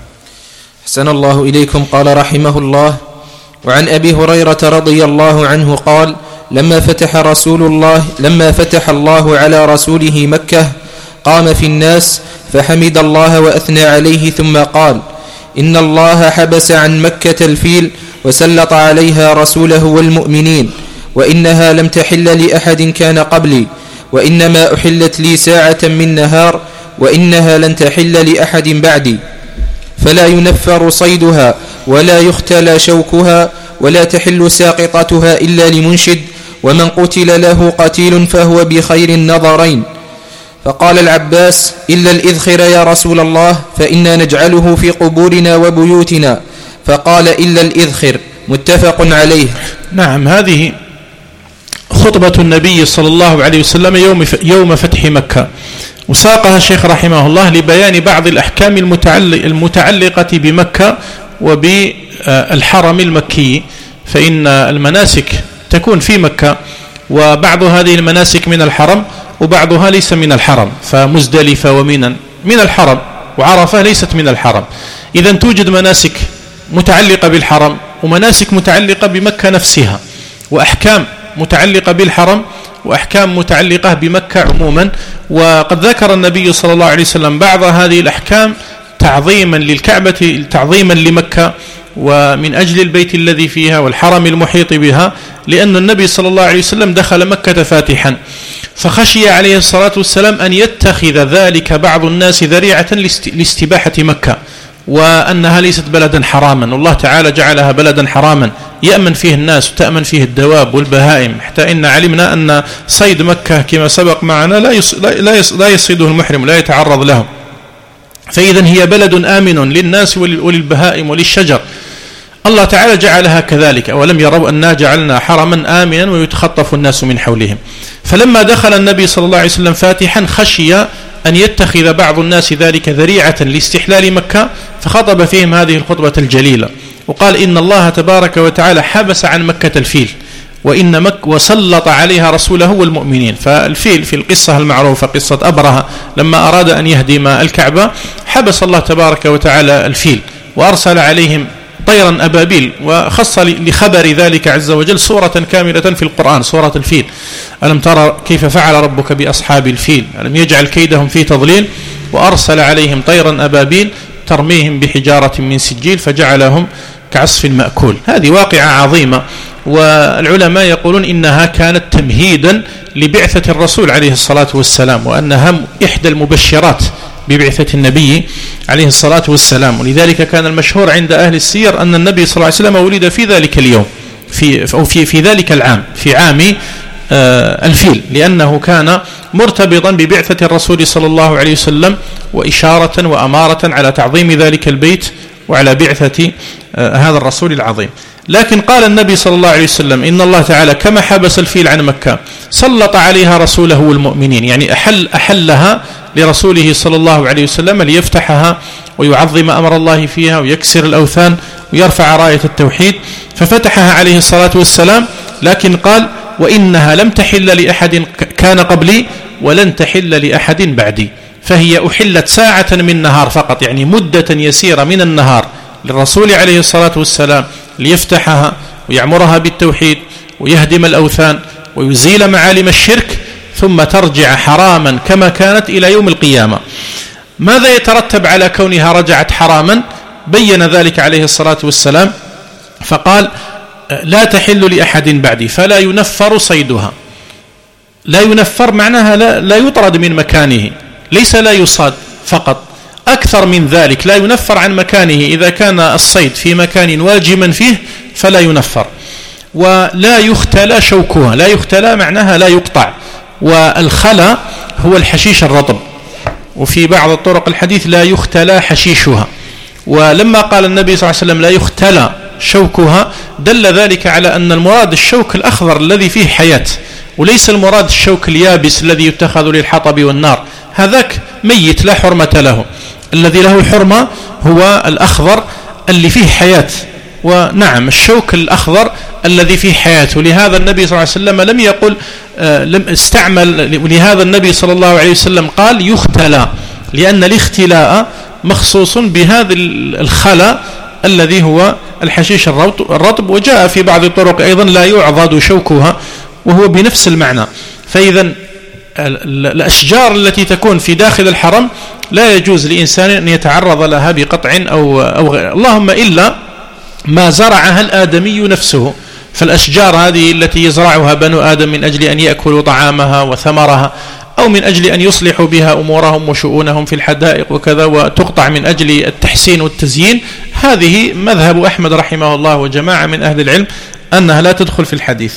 A: أحسن الله إليكم. قال رحمه الله: وعن أبي هريرة رضي الله عنه قال: لما فتح رسول الله لما فتح الله على رسوله مكة قام في الناس فحمد الله وأثنى عليه، ثم قال: إن الله حبس عن مكة الفيل وسلط عليها رسوله والمؤمنين، وإنها لم تحل لأحد كان قبلي، وإنما أحلت لي ساعة من نهار، وإنها لن تحل لأحد بعدي، فلا ينفر صيدها ولا يختلى شوكها ولا تحل ساقطتها إلا لمنشد، ومن قتل له قتيل فهو بخير النظرين. فقال العباس: إلا الإذخر يا رسول الله، فإنا نجعله في قبورنا وبيوتنا. فقال: إلا الإذخر. متفق عليه.
B: نعم. هذه خطبة النبي صلى الله عليه وسلم يوم يوم فتح مكة، وساقها الشيخ رحمه الله لبيان بعض الأحكام المتعلقة بمكة وبالحرم المكي. فإن المناسك تكون في مكة، وبعض هذه المناسك من الحرم وبعضها ليس من الحرم. فمزدلفة ومنى من الحرم، وعرفة ليست من الحرم. إذن توجد مناسك متعلقة بالحرم ومناسك متعلقة بمكة نفسها، وأحكام متعلقة بالحرم وأحكام متعلقة بمكة عموما. وقد ذكر النبي صلى الله عليه وسلم بعض هذه الأحكام تعظيما للكعبة، تعظيما لمكة، ومن أجل البيت الذي فيها والحرم المحيط بها، لأن النبي صلى الله عليه وسلم دخل مكة فاتحا، فخشي عليه الصلاة والسلام أن يتخذ ذلك بعض الناس ذريعة لاستباحة مكة، وأنها ليست بلدا حراما، والله تعالى جعلها بلدا حراما يأمن فيه الناس وتأمن فيه الدواب والبهائم، حتى إن علمنا أن صيد مكة كما سبق معنا لا يص... لا, يص... لا يصيده المحرم، لا يتعرض له. فإذن هي بلد آمن للناس وللبهائم وللشجر. الله تعالى جعلها كذلك: أولم يروا أننا جعلنا حرما آمنا ويتخطف الناس من حولهم. فلما دخل النبي صلى الله عليه وسلم فاتحا خشي أن يتخذ بعض الناس ذلك ذريعة لاستحلال مكة، فخطب فيهم هذه الخطبة الجليلة، وقال: إن الله تبارك وتعالى حبس عن مكة الفيل، وإن مكة وسلط عليها رسوله والمؤمنين. فالفيل في القصة المعروفة قصة أبرهة لما أراد أن يهدم الكعبة حبس الله تبارك وتعالى الفيل وأرسل عليهم طيرا أبابيل، وخص لخبر ذلك عز وجل سورة كاملة في القرآن، سورة الفيل: ألم ترى كيف فعل ربك بأصحاب الفيل ألم يجعل كيدهم في تضليل، وأرسل عليهم طيرا أبابيل ترميهم بحجارة من سجيل فجعلهم كعصف مأكول. هذه واقعة عظيمة، والعلماء يقولون إنها كانت تمهيدا لبعثة الرسول عليه الصلاة والسلام، وأنها إحدى المبشرات ببعثة النبي عليه الصلاة والسلام. ولذلك كان المشهور عند أهل السير أن النبي صلى الله عليه وسلم ولد في ذلك اليوم في أو في في ذلك العام، في عام آه الفيل، لأنه كان مرتبطا ببعثة الرسول صلى الله عليه وسلم، وإشارة وأمارة على تعظيم ذلك البيت وعلى بعثة آه هذا الرسول العظيم. لكن قال النبي صلى الله عليه وسلم إن الله تعالى كما حبس الفيل عن مكة سلط عليها رسوله والمؤمنين، يعني أحل أحلها لرسوله صلى الله عليه وسلم ليفتحها ويعظم أمر الله فيها ويكسر الأوثان ويرفع راية التوحيد، ففتحها عليه الصلاة والسلام. لكن قال وإنها لم تحل لأحد كان قبلي ولن تحل لأحد بعدي، فهي أحلت ساعة من نهار فقط، يعني مدة يسيرة من النهار للرسول عليه الصلاة والسلام ليفتحها ويعمرها بالتوحيد ويهدم الأوثان ويزيل معالم الشرك، ثم ترجع حراما كما كانت إلى يوم القيامة. ماذا يترتب على كونها رجعت حراما؟ بين ذلك عليه الصلاة والسلام فقال لا تحل لأحد بعدي، فلا ينفر صيدها. لا ينفر معناها لا, لا يطرد من مكانه، ليس لا يصاد فقط، أكثر من ذلك، لا ينفر عن مكانه. إذا كان الصيد في مكان واجما فيه فلا ينفر. ولا يختلى شوكها، لا يختلى معناها لا يقطع، والخلى هو الحشيش الرطب، وفي بعض الطرق الحديث لا يختلى حشيشها. ولما قال النبي صلى الله عليه وسلم لا يختلى شوكها دل ذلك على أن المراد الشوك الأخضر الذي فيه حياة، وليس المراد الشوك اليابس الذي يتخذ للحطب والنار، هذاك ميت لا حرمة له. الذي له حرمة هو الأخضر اللي فيه حياة، ونعم الشوك الأخضر الذي فيه حياة. ولهذا النبي صلى الله عليه وسلم لم يقل آه لم استعمل، ولهذا النبي صلى الله عليه وسلم قال يختلى، لأن الاختلاء مخصوص بهذا الخلا الذي هو الحشيش الرطب. وجاء في بعض الطرق أيضا لا يعضد شوكها، وهو بنفس المعنى. فإذا الأشجار التي تكون في داخل الحرم لا يجوز لإنسان أن يتعرض لها بقطع أو, أو غير، اللهم إلا ما زرعها الآدمي نفسه. فالأشجار هذه التي يزرعها بنو آدم من أجل أن يأكلوا طعامها وثمرها، أو من أجل أن يصلحوا بها أمورهم وشؤونهم في الحدائق وكذا، وتقطع من أجل التحسين والتزيين، هذه مذهب أحمد رحمه الله وجماعة من أهل العلم أنها لا تدخل في الحديث.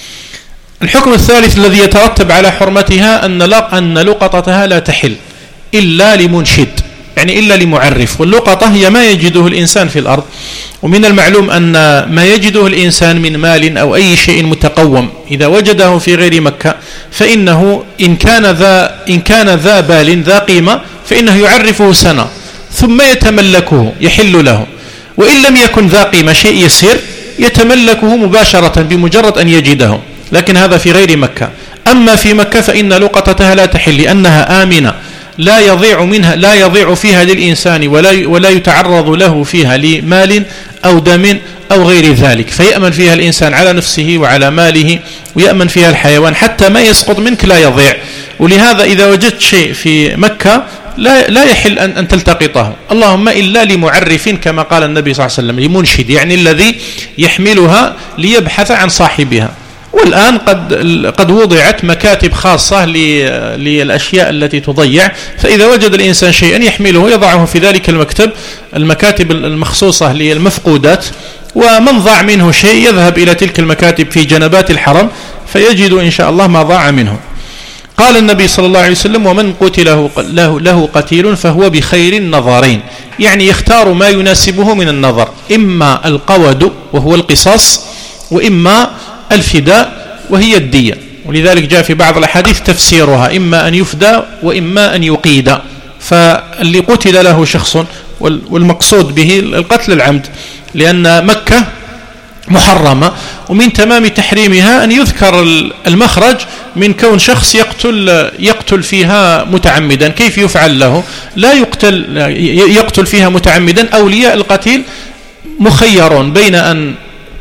B: الحكم الثالث الذي يترتب على حرمتها أن لقطتها لا تحل إلا لمنشد، يعني إلا لمعرف. واللقطة هي ما يجده الإنسان في الأرض، ومن المعلوم أن ما يجده الإنسان من مال أو أي شيء متقوم إذا وجده في غير مكة فإنه إن كان ذا إن كان ذا بال ذا قيمة فإنه يعرفه سنة ثم يتملكه يحل له، وإن لم يكن ذا قيمة شيء يسير يتملكه مباشرة بمجرد أن يجده، لكن هذا في غير مكة. أما في مكة فإن لقطتها لا تحل لأنها آمنة، لا يضيع منها لا يضيع فيها للإنسان ولا ولا يتعرض له فيها لمال أو دم أو غير ذلك، فيأمن فيها الإنسان على نفسه وعلى ماله، ويأمن فيها الحيوان حتى ما يسقط منك لا يضيع. ولهذا إذا وجدت شيء في مكة لا لا يحل أن, أن تلتقطه، اللهم إلا لمعرف كما قال النبي صلى الله عليه وسلم، لمنشد، يعني الذي يحملها ليبحث عن صاحبها. والآن قد قد وضعت مكاتب خاصة للأشياء التي تضيع، فإذا وجد الإنسان شيئا يحمله يضعه في ذلك المكتب، المكاتب المخصوصة للمفقودات، ومن ضاع منه شيء يذهب إلى تلك المكاتب في جنبات الحرم فيجد إن شاء الله ما ضاع منه. قال النبي صلى الله عليه وسلم ومن قتله له, له قتيل فهو بخير النظرين، يعني يختار ما يناسبه من النظر، إما القود وهو القصاص، وإما الفداء وهي الدية. ولذلك جاء في بعض الأحاديث تفسيرها إما أن يفدى وإما أن يقيد. فاللي قتل له شخص والمقصود به القتل العمد، لأن مكة محرمة، ومن تمام تحريمها أن يذكر المخرج من كون شخص يقتل يقتل فيها متعمدا. كيف يفعل له؟ لا يقتل يقتل فيها متعمدا. أولياء القتيل مخيرون بين أن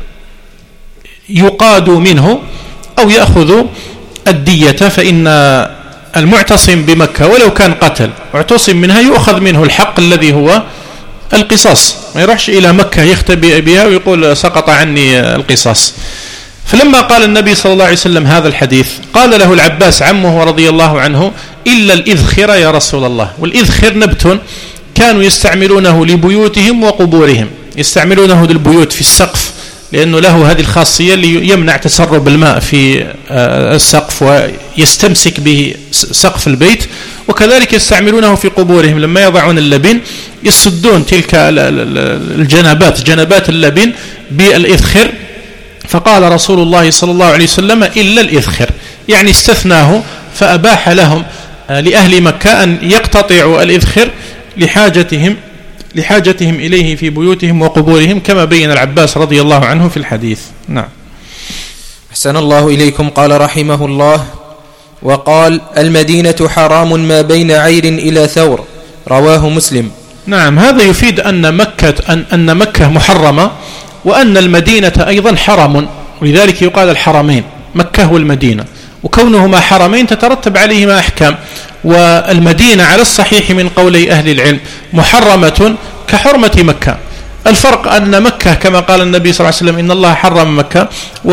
B: يقادوا منه أو يأخذوا الدية، فإن المعتصم بمكة ولو كان قتل واعتصم منها يؤخذ منه الحق الذي هو القصاص، ما يروحش إلى مكة يختبئ بها ويقول سقط عني القصاص. فلما قال النبي صلى الله عليه وسلم هذا الحديث قال له العباس عمه رضي الله عنه إلا الإذخر يا رسول الله. والإذخر نبت كانوا يستعملونه لبيوتهم وقبورهم، يستعملونه للبيوت في السقف لأنه له هذه الخاصية اللي يمنع تسرب الماء في السقف ويستمسك به سقف البيت. وكذلك يستعملونه في قبورهم لما يضعون اللبن يسدون تلك الجنبات جنبات اللبن بالإذخر. فقال رسول الله صلى الله عليه وسلم إلا الإذخر، يعني استثناه فأباح لهم لأهل مكة أن يقتطعوا الإذخر لحاجتهم لحاجتهم إليه في بيوتهم وقبورهم، كما بين العباس رضي الله عنه في الحديث. نعم.
A: أحسن الله إليكم. قال رحمه الله: وقال: المدينة حرام ما بين عير إلى ثور، رواه مسلم.
B: نعم، هذا يفيد أن مكة أن, أن مكة محرمة، وأن المدينة أيضا حرم، ولذلك يقال الحرمين مكة والمدينة، وكونهما حرمين تترتب عليهما أحكام. والمدينة على الصحيح من قولي أهل العلم محرمة كحرمة مكة. الفرق أن مكة كما قال النبي صلى الله عليه وسلم إن الله حرم مكة،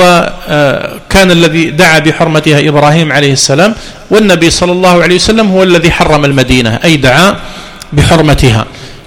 B: وكان الذي دعا بحرمتها إبراهيم عليه السلام، والنبي صلى الله عليه وسلم هو الذي حرم المدينة أي دعا بحرمتها.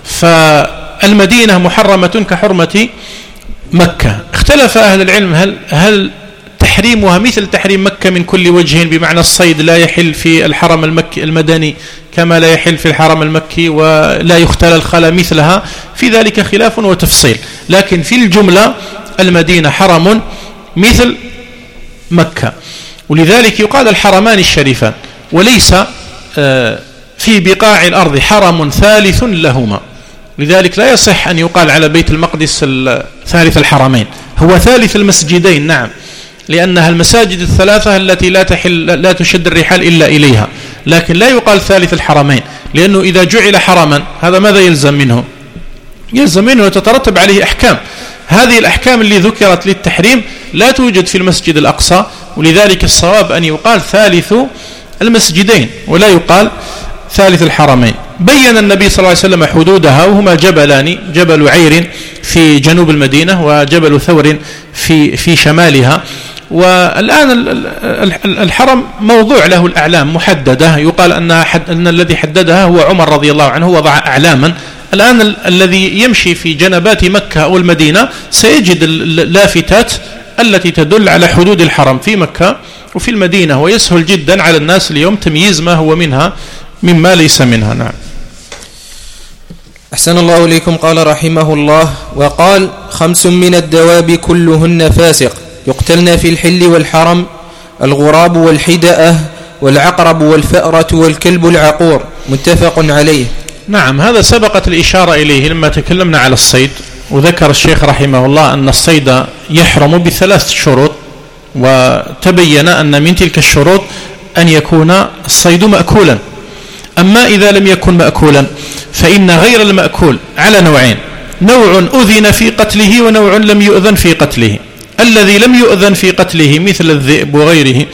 B: فالمدينة محرمة كحرمة مكة. اختلف أهل العلم هل هل تحريمها مثل تحريم مكة من كل وجه، بمعنى الصيد لا يحل في الحرم المكي المدني كما لا يحل في الحرم المكي، ولا يختل الخلا مثلها، في ذلك خلاف وتفصيل. لكن في الجملة المدينة حرم مثل مكة، ولذلك يقال الحرمان الشريفان، وليس في بقاع الأرض حرم ثالث لهما. لذلك لا يصح أن يقال على بيت المقدس ثالث الحرمين، هو ثالث المسجدين. نعم، لأنها المساجد الثلاثة التي لا تحل لا تشد الرحال إلا إليها، لكن لا يقال ثالث الحرمين، لأنه إذا جعل حرما هذا ماذا يلزم منه؟ يلزم منه وتترتب عليه أحكام. هذه الأحكام اللي ذكرت للتحريم لا توجد في المسجد الأقصى، ولذلك الصواب أن يقال ثالث المسجدين ولا يقال ثالث الحرمين. بين النبي صلى الله عليه وسلم حدودها، وهما جبلان، جبل عير في جنوب المدينة وجبل ثور في في شمالها. والآن الحرم موضوع له الأعلام محددة، يقال أن أن الذي حددها هو عمر رضي الله عنه، وضع أعلاما. الآن الذي يمشي في جنبات مكة أو المدينة سيجد اللافتات التي تدل على حدود الحرم في مكة وفي المدينة، ويسهل جدا على الناس اليوم تمييز ما هو منها مما ليس منها. نعم.
A: أحسن الله إليكم. قال رحمه الله: وقال: خمس من الدواب كلهن فاسق يقتلن في الحل والحرم: الغراب والحدأة والعقرب والفأرة والكلب العقور، متفق عليه.
B: نعم، هذا سبقت الإشارة إليه لما تكلمنا على الصيد، وذكر الشيخ رحمه الله أن الصيد يحرم بثلاث شروط، وتبين أن من تلك الشروط أن يكون الصيد مأكولا. أما إذا لم يكن مأكولا فإن غير المأكول على نوعين: نوع أذن في قتله ونوع لم يؤذن في قتله. الذي لم يؤذن في قتله مثل الذئب وغيره،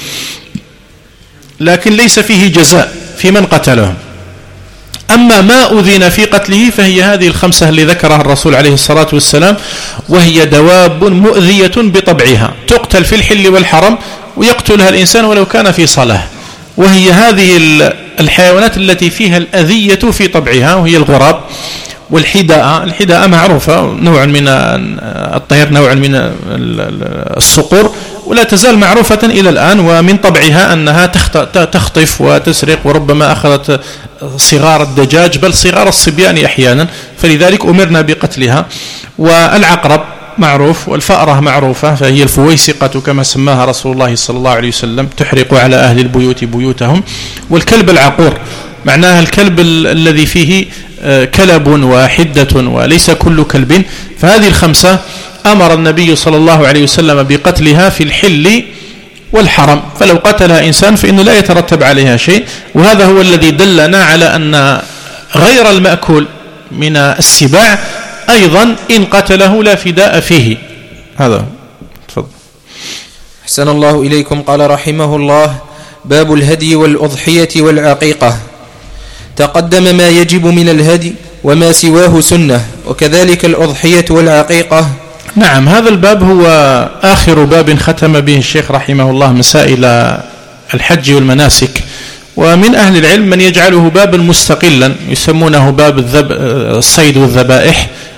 B: لكن ليس فيه جزاء في من قتله. أما ما أذن في قتله فهي هذه الخمسة اللي ذكرها الرسول عليه الصلاة والسلام، وهي دواب مؤذية بطبعها تقتل في الحل والحرم، ويقتلها الإنسان ولو كان في صلاة. وهي هذه الحيوانات التي فيها الأذية في طبعها، وهي الغراب والحداء. الحداء معروفة، نوع من الطير، نوع من الصقور، ولا تزال معروفة إلى الآن، ومن طبعها أنها تخطف وتسرق، وربما أخذت صغار الدجاج بل صغار الصبيان أحيانا، فلذلك أمرنا بقتلها. والعقرب معروف، والفأرة معروفة، فهي الفويسقة كما سماها رسول الله صلى الله عليه وسلم، تحرق على أهل البيوت بيوتهم. والكلب العقور معناها الكلب الذي فيه كلب وحدة وليس كل كلب. فهذه الخمسة أمر النبي صلى الله عليه وسلم بقتلها في الحل والحرم، فلو قتلها إنسان فإنه لا يترتب عليها شيء. وهذا هو الذي دلنا على أن غير المأكول من السباع أيضا إن قتله لا فداء فيه. هذا. تفضل.
A: أحسن الله إليكم. قال رحمه الله: باب الهدي والأضحية والعقيقة. تقدم ما يجب من الهدي وما سواه سنة، وكذلك الأضحية والعقيقة.
B: نعم، هذا الباب هو آخر باب ختم به الشيخ رحمه الله مسائل الحج والمناسك. ومن أهل العلم من يجعله بابا مستقلا يسمونه باب الصيد والذبائح،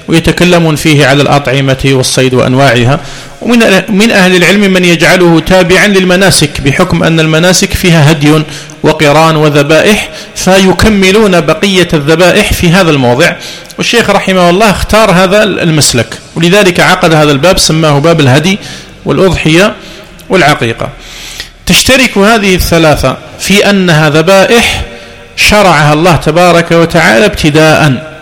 B: ويتكلمون فيه على الأطعمة والصيد وأنواعها. ومن من أهل العلم من يجعله تابعا للمناسك، بحكم أن المناسك فيها هدي وقران وذبائح، فيكملون بقية الذبائح في هذا الموضع. والشيخ رحمه الله اختار هذا المسلك، ولذلك عقد هذا الباب سماه باب الهدي والأضحية والعقيقة. تشترك هذه الثلاثة في أنها ذبائح شرعها الله تبارك وتعالى ابتداء.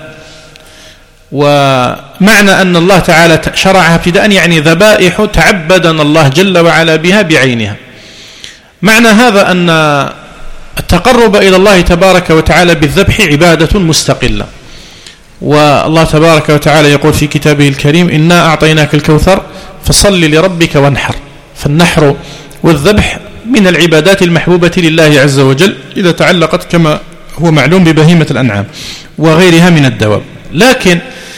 B: ومعنى أن الله تعالى شرعها ابتداء يعني ذبائح تعبدنا الله جل وعلا بها بعينها. معنى هذا أن التقرب إلى الله تبارك وتعالى بالذبح عبادة مستقلة. والله تبارك وتعالى يقول في كتابه الكريم: إنا أعطيناك الكوثر فصل لربك وانحر. فالنحر والذبح من العبادات المحبوبة لله عز وجل إذا تعلقت كما هو معلوم ببهيمة الأنعام وغيرها من الدواب. لكن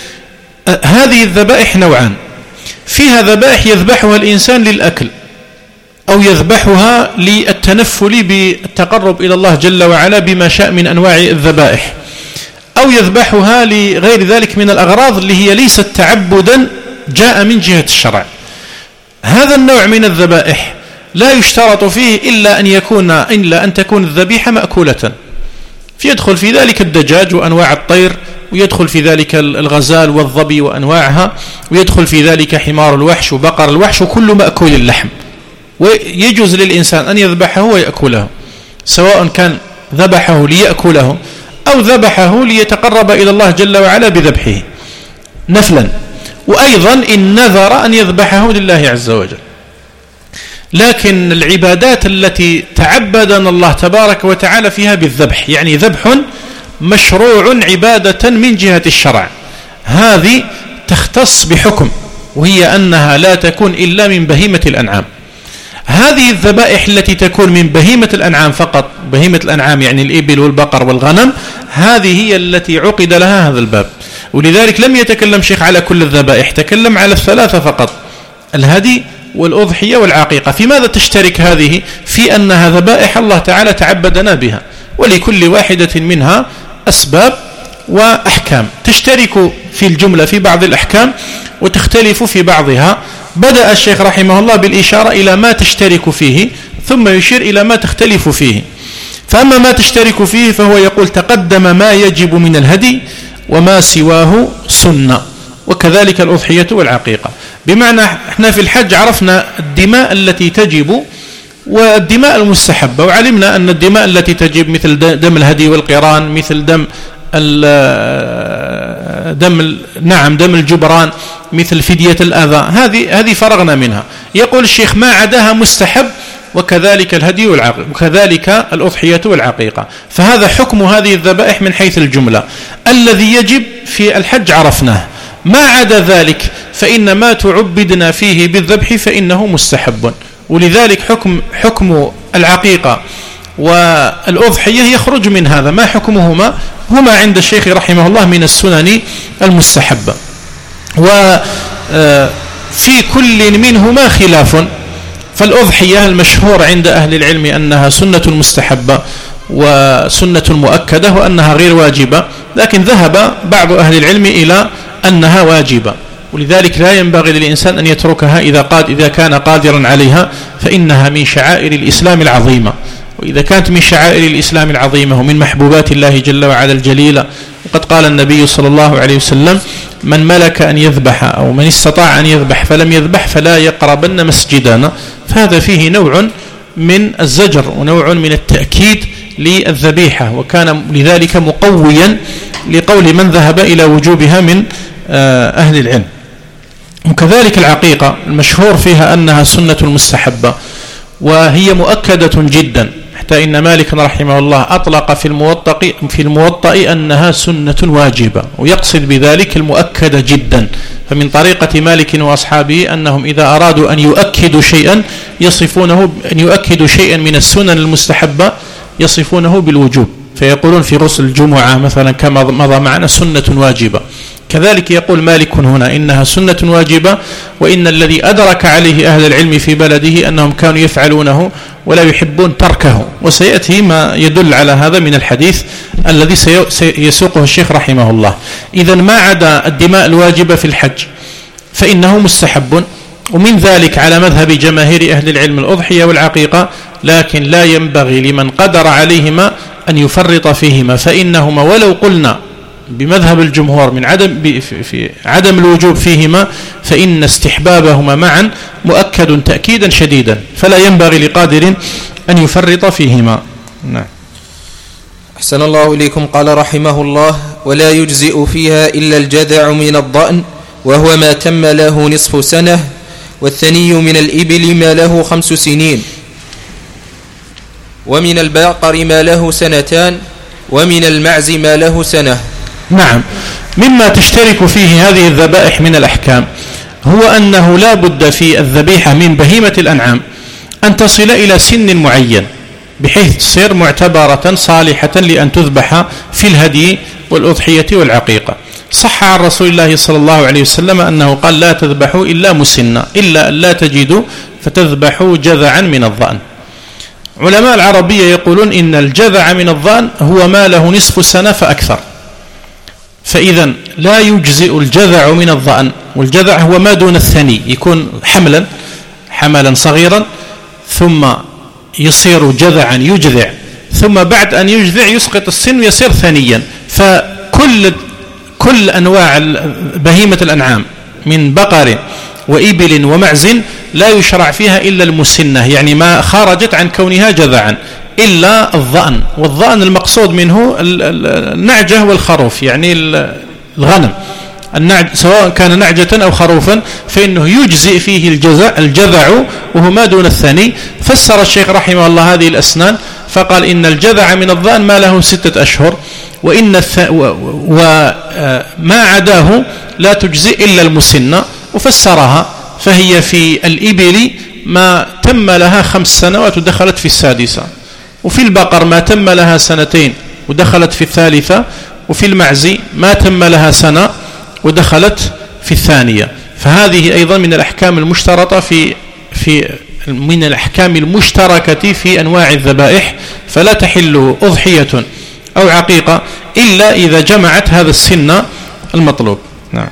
B: هذه الذبائح نوعان: فيها ذبائح يذبحها الإنسان للأكل، أو يذبحها للتنفل بالتقرب إلى الله جل وعلا بما شاء من أنواع الذبائح، أو يذبحها لغير ذلك من الأغراض اللي هي ليست تعبدا جاء من جهة الشرع. هذا النوع من الذبائح لا يشترط فيه إلا أن يكون إلا أن تكون الذبيحة مأكولة، فيدخل في ذلك الدجاج وأنواع الطير، ويدخل في ذلك الغزال والظبي وأنواعها، ويدخل في ذلك حمار الوحش وبقر الوحش وكل مأكول اللحم. ويجوز للإنسان أن يذبحه ويأكله، سواء كان ذبحه ليأكله أو ذبحه ليتقرب إلى الله جل وعلا بذبحه نفلا، وأيضا إن نذر أن يذبحه لله عز وجل. لكن العبادات التي تعبدنا الله تبارك وتعالى فيها بالذبح، يعني ذبح مشروع عبادة من جهة الشرع، هذه تختص بحكم، وهي أنها لا تكون إلا من بهيمة الأنعام. هذه الذبائح التي تكون من بهيمة الأنعام فقط، بهيمة الأنعام يعني الإبل والبقر والغنم، هذه هي التي عقد لها هذا الباب. ولذلك لم يتكلم شيخ على كل الذبائح، تكلم على الثلاثة فقط: الهدي والأضحية والعقيقة. في ماذا تشترك هذه؟ في أنها ذبائح الله تعالى تعبدنا بها، ولكل واحدة منها أسباب وأحكام، تشترك في الجملة في بعض الأحكام وتختلف في بعضها. بدأ الشيخ رحمه الله بالإشارة إلى ما تشترك فيه، ثم يشير إلى ما تختلف فيه. فأما ما تشترك فيه فهو يقول: تقدم ما يجب من الهدي وما سواه سنة، وكذلك الأضحية والعقيقة. بمعنى احنا في الحج عرفنا الدماء التي تجب والدماء المستحبة، وعلمنا أن الدماء التي تجب مثل دم الهدي والقران، مثل دم دم نعم دم الجبران، مثل فدية الأذى، هذه هذه فرغنا منها. يقول الشيخ: ما عداها مستحب، وكذلك الهدي والعقيقة، وكذلك الأضحية والعقيقة. فهذا حكم هذه الذبائح من حيث الجملة. الذي يجب في الحج عرفناه، ما عدا ذلك فإن ما تعبدنا فيه بالذبح فإنه مستحب. ولذلك حكم حكم العقيقة والأضحية يخرج من هذا. ما حكمهما؟ هما عند الشيخ رحمه الله من السنن المستحبة، وفي كل منهما خلاف. فالأضحية المشهور عند أهل العلم أنها سنة مستحبة وسنة مؤكدة، وأنها غير واجبة، لكن ذهب بعض أهل العلم إلى أنها واجبة. ولذلك لا ينبغي للإنسان أن يتركها إذا قاد إذا كان قادرا عليها، فإنها من شعائر الإسلام العظيمة. وإذا كانت من شعائر الإسلام العظيمة ومن محبوبات الله جل وعلا الجليلة، وقد قال النبي صلى الله عليه وسلم: من ملك أن يذبح أو من استطاع أن يذبح فلم يذبح فلا يقربن مسجدنا. فهذا فيه نوع من الزجر ونوع من التأكيد للذبيحة، وكان لذلك مقويا لقول من ذهب إلى وجوبها من أهل العلم. وكذلك العقيقة المشهور فيها أنها سنة مستحبة، وهي مؤكدة جدا، حتى إن مالك رحمه الله أطلق في الموطأ في الموطأ أنها سنة واجبة، ويقصد بذلك المؤكدة جدا. فمن طريقة مالك وأصحابه أنهم إذا أرادوا أن يؤكدوا شيئا يصفونه أن يؤكدوا شيئا من السنن المستحبة يصفونه بالوجوب، فيقولون في غسل الجمعة مثلا كما مضى معنا سنة واجبة، كذلك يقول مالك هنا إنها سنة واجبة، وإن الذي أدرك عليه أهل العلم في بلده أنهم كانوا يفعلونه ولا يحبون تركه، وسيأتي ما يدل على هذا من الحديث الذي سيسوقه الشيخ رحمه الله. إذن ما عدا الدماء الواجبة في الحج فإنه مستحب، ومن ذلك على مذهب جماهير أهل العلم الأضحية والعقيقة، لكن لا ينبغي لمن قدر عليهما أن يفرط فيهما، فإنهما ولو قلنا بمذهب الجمهور من عدم في عدم الوجوب فيهما فإن استحبابهما معا مؤكد تأكيدا شديدا، فلا ينبغي لقادر أن يفرط فيهما. نعم.
A: أحسن الله إليكم. قال رحمه الله: ولا يجزئ فيها إلا الجذع من الضأن وهو ما تم له نصف سنة، والثني من الإبل ما له خمس سنين، ومن البقر ما له سنتان، ومن المعز ما له سنة.
B: نعم. مما تشترك فيه هذه الذبائح من الأحكام هو أنه لا بد في الذبيحة من بهيمة الأنعام أن تصل إلى سن معين بحيث تصير معتبرة صالحة لأن تذبح في الهدي والأضحية والعقيقة. صح عن رسول الله صلى الله عليه وسلم أنه قال: لا تذبحوا إلا مسنة، إلا أن لا تجدوا فتذبحوا جذعا من الضأن. علماء العربية يقولون إن الجذع من الضأن هو ما له نصف سنة فأكثر، فإذا لا يجزئ الجذع من الضأن، والجذع هو ما دون الثني، يكون حملا حملا صغيرا ثم يصير جذعا يجذع، ثم بعد أن يجذع يسقط السن ويصير ثنيا. فكل كل أنواع بهيمة الأنعام من بقر وإبل ومعز لا يشرع فيها إلا المسنة، يعني ما خرجت عن كونها جذعا، إلا الضأن. والضأن المقصود منه النعجة والخروف، يعني الغنم، النعج سواء كان نعجة أو خروفا فإنه يجزئ فيه الجزع الجذع وهو ما دون الثاني. فسر الشيخ رحمه الله هذه الأسنان فقال: إن الجذع من الضأن ما له ستة أشهر، وإن الث... وما عداه لا تجزئ إلا المسنة، وفسرها فهي في الإبل ما تم لها خمس سنوات ودخلت في السادسة، وفي البقر ما تم لها سنتين ودخلت في الثالثة، وفي المعز ما تم لها سنة ودخلت في الثانية. فهذه أيضا من الأحكام المشترطة في في من الأحكام المشتركة في أنواع الذبائح، فلا تحل أضحية أو عقيقة إلا إذا جمعت هذا السن المطلوب. نعم.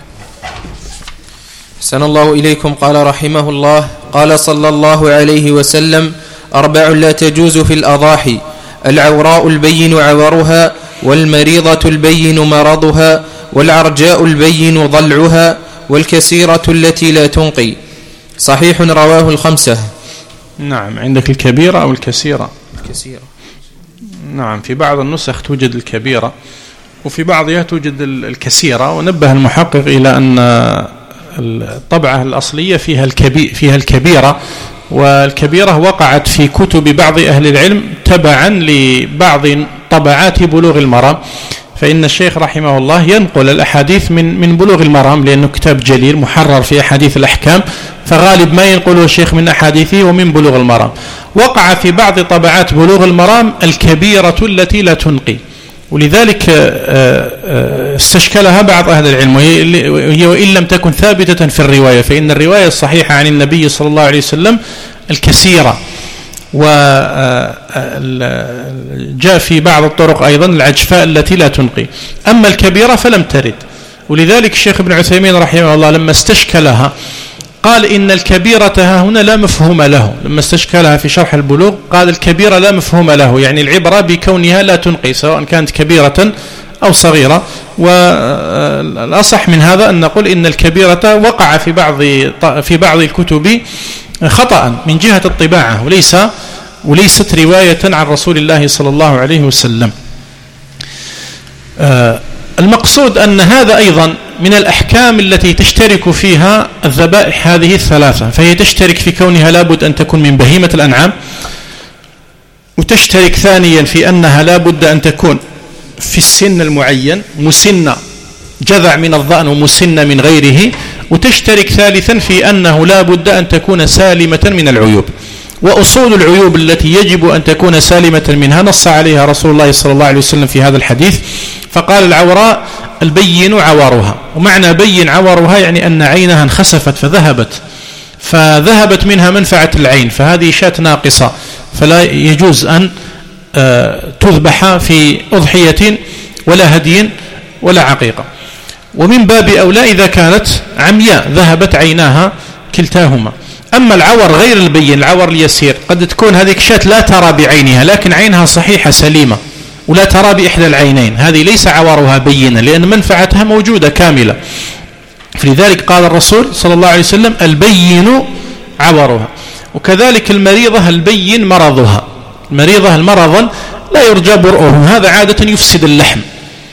A: أحسن الله إليكم. قال رحمه الله: قال صلى الله عليه وسلم: أربع لا تجوز في الأضاحي: العوراء البين عورها، والمريضة البين مرضها، والعرجاء البين ضلعها، والكسيرة التي لا تنقي. صحيح رواه الخمسة.
B: نعم. عندك الكبيرة أو الكسيرة؟
A: الكسيرة.
B: نعم. في بعض النسخ توجد الكبيرة وفي بعضها توجد الكسيرة. ونبه المحقق إلى أن الطبعة الأصلية فيها الكبير فيها الكبيرة، والكبيرة وقعت في كتب بعض أهل العلم تبعا لبعض طبعات بلوغ المرام، فإن الشيخ رحمه الله ينقل الأحاديث من من بلوغ المرام لأنه كتاب جليل محرر في أحاديث الأحكام، فغالب ما ينقله الشيخ من أحاديثه ومن بلوغ المرام. وقع في بعض طبعات بلوغ المرام الكبيرة التي لا تنقي، ولذلك استشكلها بعض أهل العلم، وهي وإن لم تكن ثابتة في الرواية، فإن الرواية الصحيحة عن النبي صلى الله عليه وسلم الكسيرة، وجاء في بعض الطرق أيضا العجفاء التي لا تنقي. أما الكبيرة فلم ترد، ولذلك الشيخ ابن عثيمين رحمه الله لما استشكلها قال إن الكبيرة هنا لا مفهوم له. لما استشكلها في شرح البلوغ قال الكبيرة لا مفهوم له، يعني العبرة بكونها لا تنقي سواء كانت كبيرة أو صغيرة. والأصح من هذا أن نقول إن الكبيرة وقع في بعض في بعض الكتب خطأ من جهة الطباعة، وليس وليست رواية عن رسول الله صلى الله عليه وسلم. المقصود أن هذا أيضا من الأحكام التي تشترك فيها الذبائح هذه الثلاثة، فهي تشترك في كونها لابد أن تكون من بهيمة الأنعام، وتشترك ثانيا في أنها لابد أن تكون في السن المعين، مسنة جذع من الضأن ومسنة من غيره، وتشترك ثالثا في أنه لابد أن تكون سالمة من العيوب. وأصول العيوب التي يجب أن تكون سالمة منها نص عليها رسول الله صلى الله عليه وسلم في هذا الحديث، فقال العوراء البين عورها. ومعنى بين عورها يعني أن عينها انخسفت فذهبت فذهبت منها منفعة العين، فهذه شاة ناقصة، فلا يجوز أن تذبح في أضحية ولا هدي ولا عقيقة. ومن باب أولى إذا كانت عمياء ذهبت عيناها كلتاهما. أما العور غير البين، العور اليسير، قد تكون هذه شاة لا ترى بعينها لكن عينها صحيحة سليمة ولا ترى بإحدى العينين، هذه ليس عورها بينا لأن منفعتها موجودة كاملة. فلذلك قال الرسول صلى الله عليه وسلم البين عورها. وكذلك المريضة البين مرضها، المريضة المرضا لا يرجى برؤه، هذا عادة يفسد اللحم.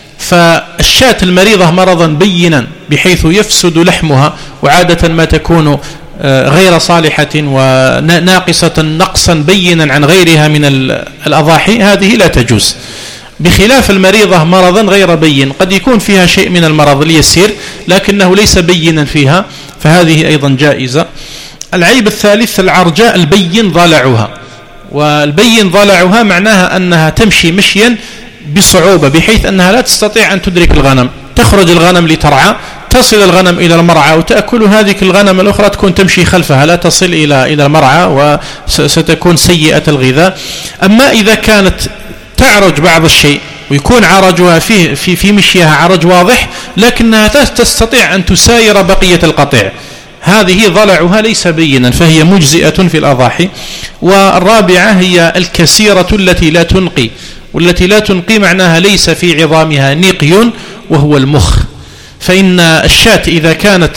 B: فالشاة المريضة مرضا بينا بحيث يفسد لحمها، وعادة ما تكون غير صالحة وناقصة نقصا بينا عن غيرها من الأضاحي، هذه لا تجوز. بخلاف المريضة مرضا غير بين، قد يكون فيها شيء من المرض اليسير لكنه ليس بينا فيها، فهذه أيضا جائزة. العيب الثالث العرجاء البين ضلعها. والبين ضلعها معناها أنها تمشي مشيا بصعوبة بحيث أنها لا تستطيع أن تدرك الغنم، تخرج الغنم لترعى، تصل الغنم إلى المرعى وتأكل هذه الغنم الأخرى تكون تمشي خلفها لا تصل إلى إلى المرعى وستكون سيئة الغذاء. أما إذا كانت تعرج بعض الشيء ويكون عرجها فيه في في مشيها عرج واضح لكنها تستطيع أن تساير بقية القطيع، هذه ضلعها ليس بينا فهي مجزئة في الأضاحي. والرابعة هي الكسيرة التي لا تنقي، والتي لا تنقي معناها ليس في عظامها نقي وهو المخ، فإن الشاة إذا كانت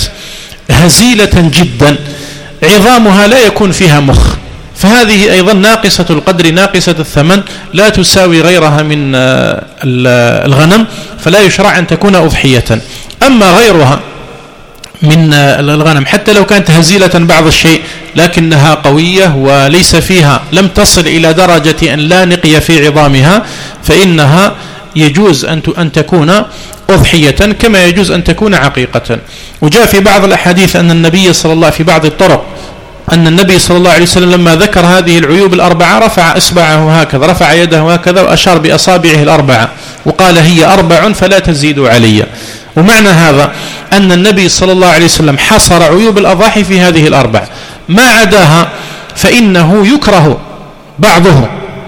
B: هزيلة جدا عظامها لا يكون فيها مخ، فهذه أيضا ناقصة القدر ناقصة الثمن لا تساوي غيرها من الغنم، فلا يشرع أن تكون أضحية. أما غيرها من الغنم حتى لو كانت هزيلة بعض الشيء لكنها قوية وليس فيها لم تصل إلى درجة أن لا نقي في عظامها، فإنها يجوز أن تكون أضحية كما يجوز أن تكون عقيقة. وجاء في بعض الأحاديث أن النبي صلى الله في بعض الطرق أن النبي صلى الله عليه وسلم لما ذكر هذه العيوب الأربعة رفع إصبعه هكذا، رفع يده هكذا وأشار بأصابعه الأربعة وقال هي أربع فلا تزيدوا علي. ومعنى هذا أن النبي صلى الله عليه وسلم حصر عيوب الأضاحي في هذه الأربع، ما عداها فإنه يكره بعضه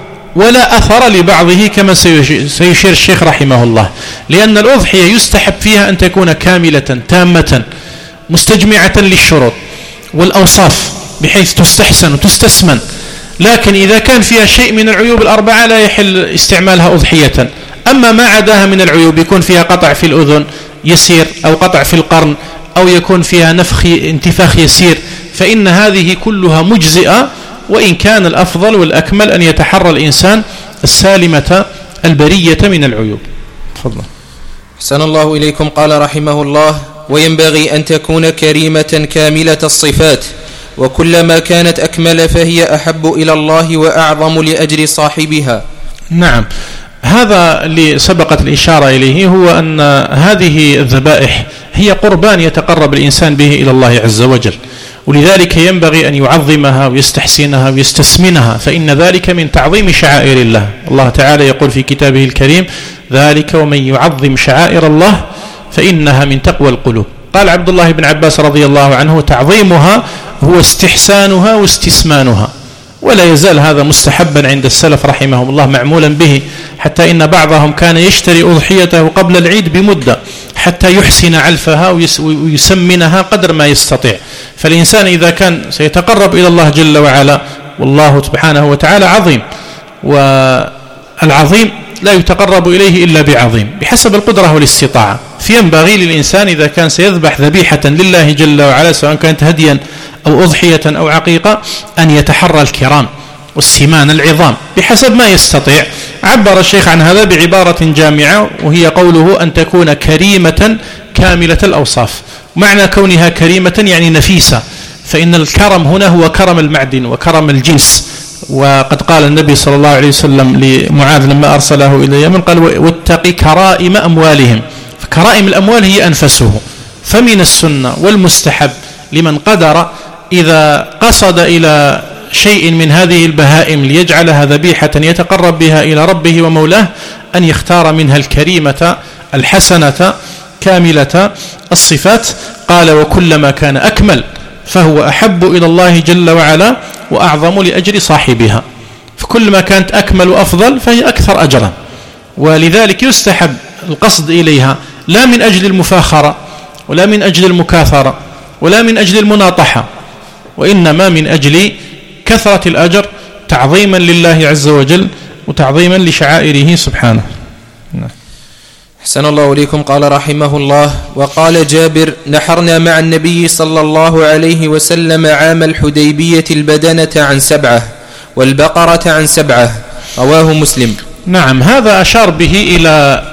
B: ولا أثر لبعضه كما سيشير الشيخ رحمه الله، لأن الأضحية يستحب فيها أن تكون كاملة تامة مستجمعة للشروط والأوصاف بحيث تستحسن وتستسمن، لكن إذا كان فيها شيء من العيوب الأربعة لا يحل استعمالها أضحية. أما ما عداها من العيوب يكون فيها قطع في الأذن يسير أو قطع في القرن أو يكون فيها نفخ انتفاخ يسير فإن هذه كلها مجزئة، وإن كان الأفضل والأكمل أن يتحرى الإنسان السالمة البرية من العيوب. تفضل.
A: أحسن الله إليكم. قال رحمه الله: وينبغي أن تكون كريمة كاملة الصفات، وكلما كانت أكمل فهي أحب إلى الله وأعظم لأجر صاحبها.
B: نعم، هذا اللي سبقت الإشارة إليه هو أن هذه الذبائح هي قربان يتقرب الإنسان به إلى الله عز وجل، ولذلك ينبغي أن يعظمها ويستحسنها ويستسمنها، فإن ذلك من تعظيم شعائر الله. الله تعالى يقول في كتابه الكريم: ذلك ومن يعظم شعائر الله فإنها من تقوى القلوب. قال عبد الله بن عباس رضي الله عنه: تعظيمها هو استحسانها واستسمانها، ولا يزال هذا مستحبا عند السلف رحمهم الله معمولا به، حتى إن بعضهم كان يشتري أضحيته قبل العيد بمدة حتى يحسن علفها ويسمنها قدر ما يستطيع. فالإنسان إذا كان سيتقرب إلى الله جل وعلا، والله سبحانه وتعالى عظيم، والعظيم لا يتقرب إليه إلا بعظيم بحسب القدرة والاستطاعة، فينبغي للإنسان إذا كان سيذبح ذبيحة لله جل وعلا سواء كانت هديا أو أضحية أو عقيقة أن يتحرى الكرام والسمان العظام بحسب ما يستطيع. عبر الشيخ عن هذا بعبارة جامعة وهي قوله: أن تكون كريمة كاملة الأوصاف. معنى كونها كريمة يعني نفيسة، فإن الكرم هنا هو كرم المعدن وكرم الجنس. وقد قال النبي صلى الله عليه وسلم لمعاذ لما أرسله إلى اليمن قال: واتق كرائم أموالهم. فكرائم الأموال هي أنفسه، فمن السنة والمستحب لمن قدر إذا قصد إلى شيء من هذه البهائم ليجعلها ذبيحة يتقرب بها إلى ربه ومولاه أن يختار منها الكريمة الحسنة كاملة الصفات. قال وكلما كان أكمل فهو أحب إلى الله جل وعلا وأعظم لأجر صاحبها، فكل ما كانت أكمل وأفضل فهي أكثر أجرا، ولذلك يستحب القصد إليها لا من أجل المفاخرة ولا من أجل المكاثرة ولا من أجل المناطحة، وإنما من أجل كثرة الأجر تعظيما لله عز وجل وتعظيما لشعائره سبحانه.
A: أحسن الله إليكم. قال رحمه الله: وقال جابر: نحرنا مع النبي صلى الله عليه وسلم عام الحديبية البدنة عن سبعة والبقرة عن سبعة. رواه مسلم. نعم،
B: هذا أشار به إلى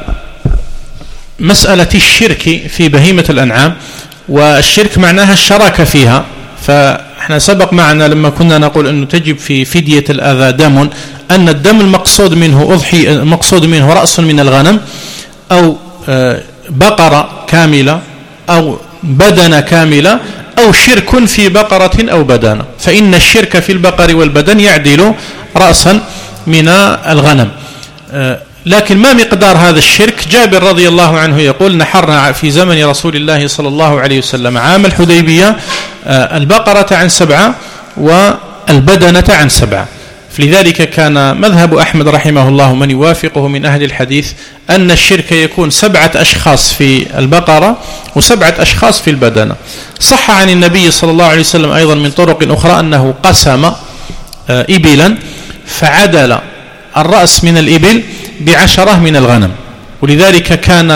B: مسألة الشرك في بهيمة الأنعام، والشرك معناها الشراكة فيها. فإحنا سبق معنا لما كنا نقول أنه تجب في فدية الأذى دم، أن الدم المقصود منه أضحي، المقصود منه رأس من الغنم أو بقرة كاملة أو بدنة كاملة أو شرك في بقرة أو بدنة، فإن الشرك في البقر والبدن يعدل رأسا من الغنم. لكن ما مقدار هذا الشرك؟ جابر رضي الله عنه يقول: نحرنا في زمن رسول الله صلى الله عليه وسلم عام الحديبية البقرة عن سبعة والبدنة عن سبعة. فلذلك كان مذهب أحمد رحمه الله من يوافقه من أهل الحديث أن الشرك يكون سبعة أشخاص في البقرة وسبعة أشخاص في البدنة. صح عن النبي صلى الله عليه وسلم أيضا من طرق أخرى أنه قسم إبلا فعدل الرأس من الإبل بعشرة من الغنم، ولذلك كان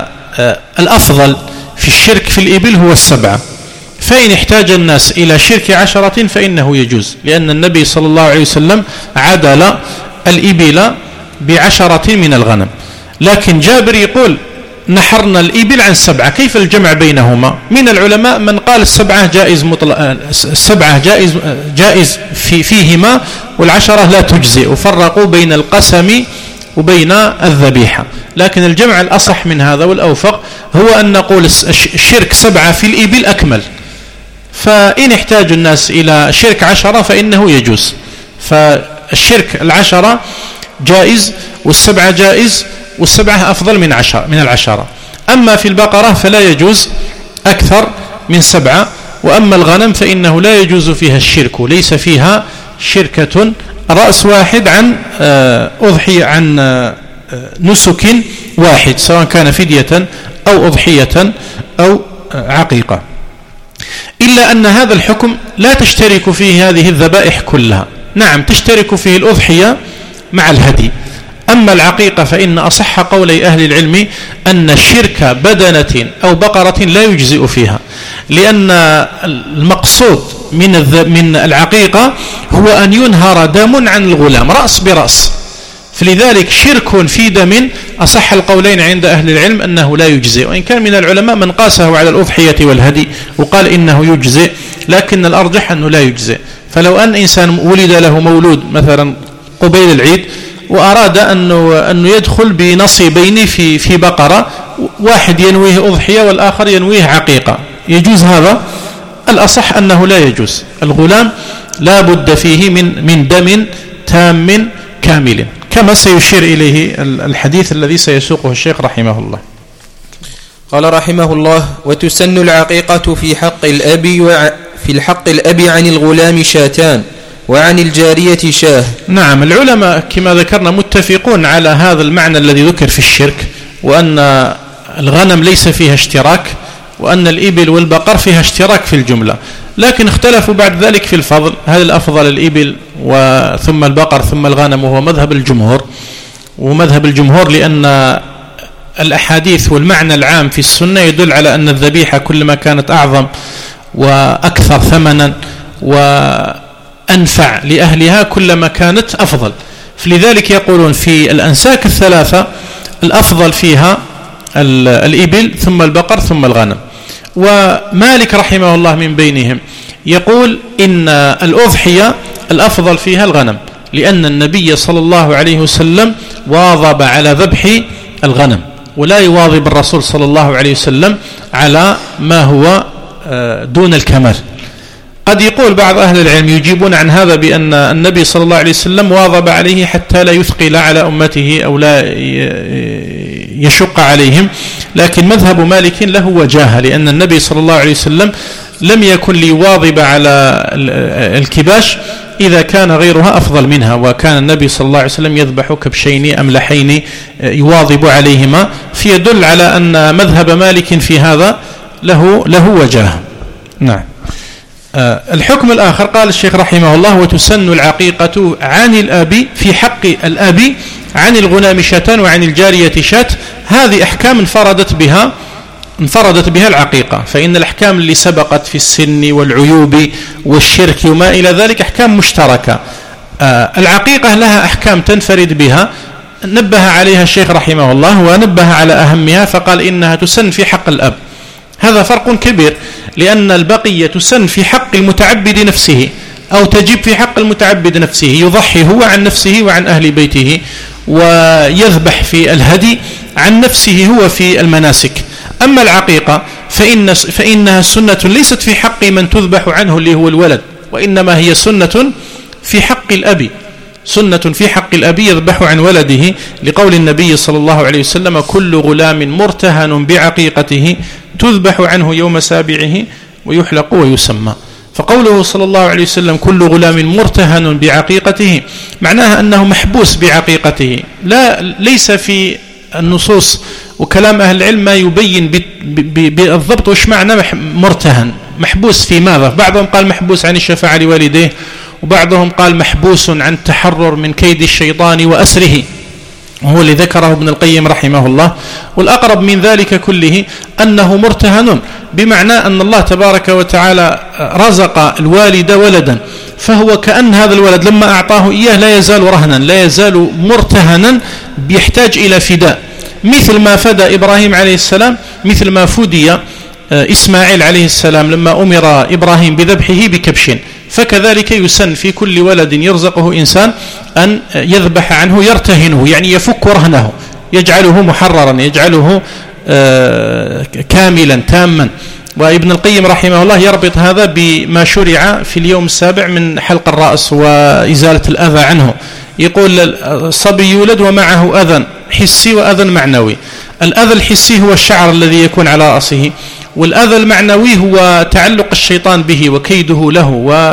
B: الأفضل في الشرك في الإبل هو السبعة، فإن احتاج الناس إلى شرك عشرة فإنه يجوز، لأن النبي صلى الله عليه وسلم عدل الإبل بعشرة من الغنم. لكن جابر يقول: نحرنا الإبل عن سبعة، كيف الجمع بينهما؟ من العلماء من قال السبعة جائز مطلق، السبعة جائز جائز في فيهما والعشرة لا تجزئ، وفرقوا بين القسم وبين الذبيحة. لكن الجمع الأصح من هذا والأوفق هو أن نقول الشرك سبعة في الإبل أكمل، فإن احتاج الناس إلى شرك عشرة فإنه يجوز، فالشرك العشرة جائز والسبعة جائز، والسبعة أفضل من عشرة من العشرة. أما في البقرة فلا يجوز أكثر من سبعة، وأما الغنم فإنه لا يجوز فيها الشرك، ليس فيها شركة رأس واحد عن أضحية عن نسك واحد، سواء كان فدية أو أضحية أو عقيقة، إلا أن هذا الحكم لا تشترك فيه هذه الذبائح كلها. نعم، تشترك فيه الأضحية مع الهدي. أما العقيقة فإن أصح قولي أهل العلم أن شرك بدنة أو بقرة لا يجزئ فيها، لأن المقصود من من العقيقة هو أن ينهر دم عن الغلام رأس برأس، فلذلك شرك في دم أصح القولين عند أهل العلم أنه لا يجزئ، وإن كان من العلماء من قاسه على الأضحية والهدي وقال إنه يجزئ، لكن الأرجح أنه لا يجزئ. فلو أن إنسان ولد له مولود مثلا قبيل العيد وأراد أنه, أنه يدخل بنصيبين في, في بقرة، واحد ينويه أضحية والآخر ينويه عقيقة، يجوز هذا؟ الأصح أنه لا يجوز. الغلام لا بد فيه من, من دم تام كامل، كما سيشير إليه الحديث الذي سيسوقه الشيخ رحمه الله.
A: قال رحمه الله: وتسن العقيقة في حق الأب وفي الحق الأب عن الغلام شاتان وعن الجارية شاه.
B: نعم، العلماء كما ذكرنا متفقون على هذا المعنى الذي ذكر في الشرك، وأن الغنم ليس فيها اشتراك، وأن الإبل والبقر فيها اشتراك في الجملة، لكن اختلفوا بعد ذلك في الفضل، هل الأفضل الإبل ثم البقر ثم الغنم، وهو مذهب الجمهور. ومذهب الجمهور لأن الأحاديث والمعنى العام في السنة يدل على أن الذبيحة كلما كانت أعظم وأكثر ثمنا وأنفع لأهلها كلما كانت أفضل، فلذلك يقولون في الأنساك الثلاثة الأفضل فيها الإبل ثم البقر ثم الغنم. ومالك رحمه الله من بينهم يقول إن الأضحية الأفضل فيها الغنم، لأن النبي صلى الله عليه وسلم واظب على ذبح الغنم، ولا يواظب الرسول صلى الله عليه وسلم على ما هو دون الكمال. قد يقول بعض أهل العلم يجيبون عن هذا بأن النبي صلى الله عليه وسلم واظب عليه حتى لا يثقل على أمته أو لا يشق عليهم، لكن مذهب مالك له وجاهة، لأن النبي صلى الله عليه وسلم لم يكن ليواظب على الكباش إذا كان غيرها أفضل منها، وكان النبي صلى الله عليه وسلم يذبح كبشين أملحين يواظب عليهما، فيدل على أن مذهب مالك في هذا له له وجاهة. نعم. الحكم الآخر قال الشيخ رحمه الله: وتسن العقيقة عن الأب في حق الأب عن الغلام شاة وعن الجارية شاة. هذه أحكام انفردت بها انفردت بها العقيقة، فإن الأحكام اللي سبقت في السن والعيوب والشرك وما إلى ذلك أحكام مشتركة. العقيقة لها أحكام تنفرد بها نبه عليها الشيخ رحمه الله، ونبه على أهمها فقال إنها تسن في حق الأب. هذا فرق كبير، لأن البقية تسن في حق المتعبد نفسه أو تجب في حق المتعبد نفسه، يضحي هو عن نفسه وعن أهل بيته، ويذبح في الهدي عن نفسه هو في المناسك. أما العقيقة فإن فإنها سنة ليست في حق من تذبح عنه اللي هو الولد، وإنما هي سنة في حق الأب، سنة في حق الأب يذبح عن ولده، لقول النبي صلى الله عليه وسلم: كل غلام مرتهن بعقيقته تذبح عنه يوم سابعه ويحلق ويسمى. فقوله صلى الله عليه وسلم كل غلام مرتهن بعقيقته معناها أنه محبوس بعقيقته، لا ليس في النصوص وكلام أهل العلم ما يبين بالضبط وش معنى مرتهن، محبوس في ماذا. بعضهم قال محبوس عن الشفاعة لوالديه، وبعضهم قال محبوس عن التحرر من كيد الشيطان وأسره، وهو اللي ذكره ابن القيم رحمه الله. والأقرب من ذلك كله أنه مرتهن بمعنى أن الله تبارك وتعالى رزق الوالد ولدا، فهو كأن هذا الولد لما أعطاه إياه لا يزال رهنا، لا يزال مرتهنا، بيحتاج إلى فداء، مثل ما فدى إبراهيم عليه السلام، مثل ما فدي إسماعيل عليه السلام لما أمر إبراهيم بذبحه بكبش. فكذلك يسن في كل ولد يرزقه إنسان أن يذبح عنه، يرتهنه يعني يفك رهنه، يجعله محررا، يجعله كاملا تاما. وابن القيم رحمه الله يربط هذا بما شرع في اليوم السابع من حلق الرأس وإزالة الأذى عنه. يقول الصبي يولد ومعه أذى حسي وأذى معنوي. الأذى الحسي هو الشعر الذي يكون على رأسه، والأذى المعنوي هو تعلق الشيطان به وكيده له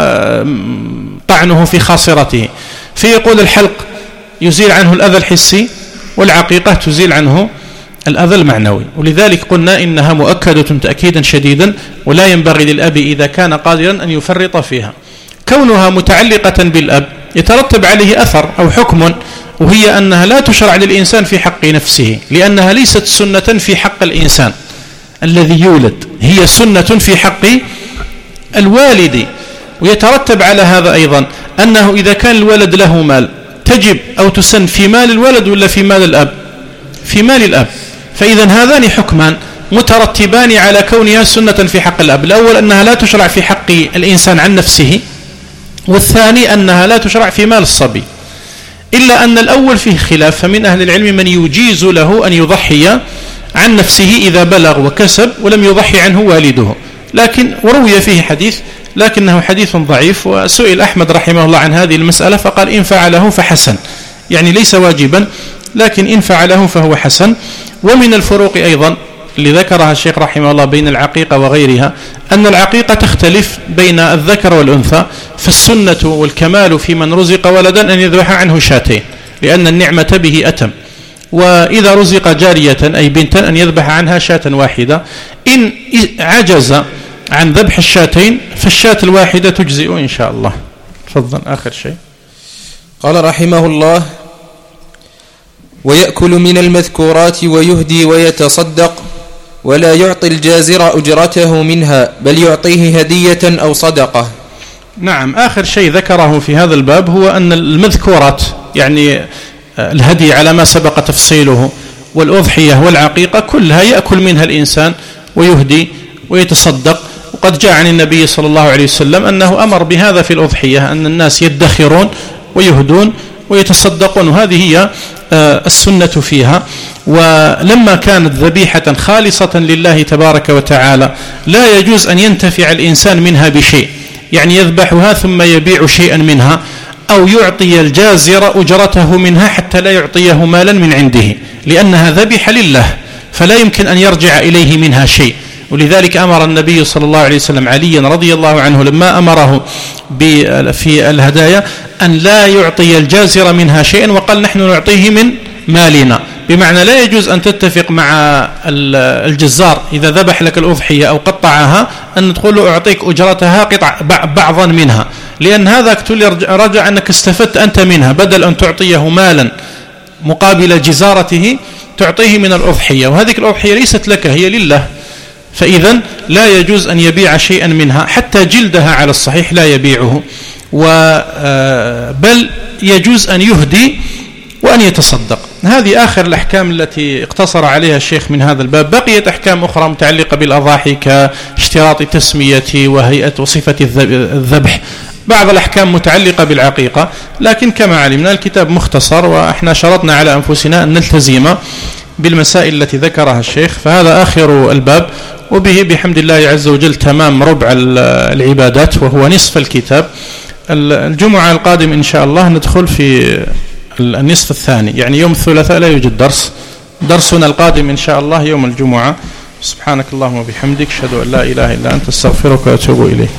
B: وطعنه في خاصرته. فيقول الحلق يزيل عنه الأذى الحسي، والعقيقة تزيل عنه الأذى المعنوي. ولذلك قلنا إنها مؤكدة تأكيدا شديدا، ولا ينبغي للأب إذا كان قادرا أن يفرط فيها. كونها متعلقة بالأب يترتب عليه أثر أو حكم، وهي أنها لا تشرع للإنسان في حق نفسه، لأنها ليست سنة في حق الإنسان الذي يولد، هي سنة في حق الوالد. ويترتب على هذا أيضا أنه إذا كان الولد له مال تجب أو تسن في مال الولد ولا في مال الأب؟ في مال الأب. فإذا هذان حكمان مترتبان على كونها سنة في حق الأب. الأول أنها لا تشرع في حق الإنسان عن نفسه، والثاني أنها لا تشرع في مال الصبي، إلا أن الأول فيه خلاف، فمن أهل العلم من يجيز له أن يضحي عن نفسه إذا بلغ وكسب ولم يضحي عنه والده، لكن وروي فيه حديث لكنه حديث ضعيف. وسئل أحمد رحمه الله عن هذه المسألة فقال إن فعله فحسن، يعني ليس واجبا، لكن إن فعله فهو حسن. ومن الفروق أيضا اللي ذكرها الشيخ رحمه الله بين العقيقة وغيرها أن العقيقة تختلف بين الذكر والأنثى، فالسنة والكمال في من رزق ولدا أن يذبح عنه شاتين، لأن النعمة به أتم. وإذا رزق جارية أي بنتا أن يذبح عنها شاة واحدة. إن عجز عن ذبح الشاتين فالشاة الواحدة تجزئ إن شاء الله. تفضل. آخر شيء
A: قال رحمه الله: ويأكل من المذكورات ويهدي ويتصدق، ولا يعطي الجازر أجرته منها، بل يعطيه هدية أو صدقة.
B: نعم. آخر شيء ذكره في هذا الباب هو أن المذكورات يعني الهدي على ما سبق تفصيله، والأضحية والعقيقة كلها يأكل منها الإنسان ويهدي ويتصدق. وقد جاء عن النبي صلى الله عليه وسلم أنه أمر بهذا في الأضحية، أن الناس يدخرون ويهدون ويتصدقون، وهذه هي السنة فيها. ولما كانت ذبيحة خالصة لله تبارك وتعالى لا يجوز أن ينتفع الإنسان منها بشيء، يعني يذبحها ثم يبيع شيئا منها، أو يعطي الجازر أجرته منها حتى لا يعطيه مالا من عنده، لأنها ذبح لله فلا يمكن أن يرجع إليه منها شيء. ولذلك أمر النبي صلى الله عليه وسلم عليا رضي الله عنه لما أمره في الهدايا أن لا يعطي الجازر منها شيئا، وقال نحن نعطيه من مالنا، بمعنى لا يجوز أن تتفق مع الجزار إذا ذبح لك الأضحية أو قطعها أن تقول له أعطيك أجرتها قطع بعضا منها، لأن هذا رجع أنك استفدت أنت منها، بدل أن تعطيه مالا مقابل جزارته تعطيه من الأضحية، وهذه الأضحية ليست لك هي لله، فإذا لا يجوز أن يبيع شيئا منها، حتى جلدها على الصحيح لا يبيعه، بل يجوز أن يهدي وأن يتصدق. هذه آخر الأحكام التي اقتصر عليها الشيخ من هذا الباب. بقيت أحكام أخرى متعلقة بالأضاحي كاشتراط تسمية وهيئة وصفة الذبح، بعض الأحكام متعلقة بالعقيقة، لكن كما علمنا الكتاب مختصر وإحنا شرطنا على أنفسنا أن نلتزم بالمسائل التي ذكرها الشيخ، فهذا آخر الباب، وبه بحمد الله عز وجل تمام ربع العبادات وهو نصف الكتاب. الجمعة القادم إن شاء الله ندخل في النصف الثاني، يعني يوم الثلاثاء لا يوجد درس، درسنا القادم إن شاء الله يوم الجمعة. سبحانك اللهم وبحمدك، أشهد أن لا إله إلا أنت، استغفرك وأتوب إليك.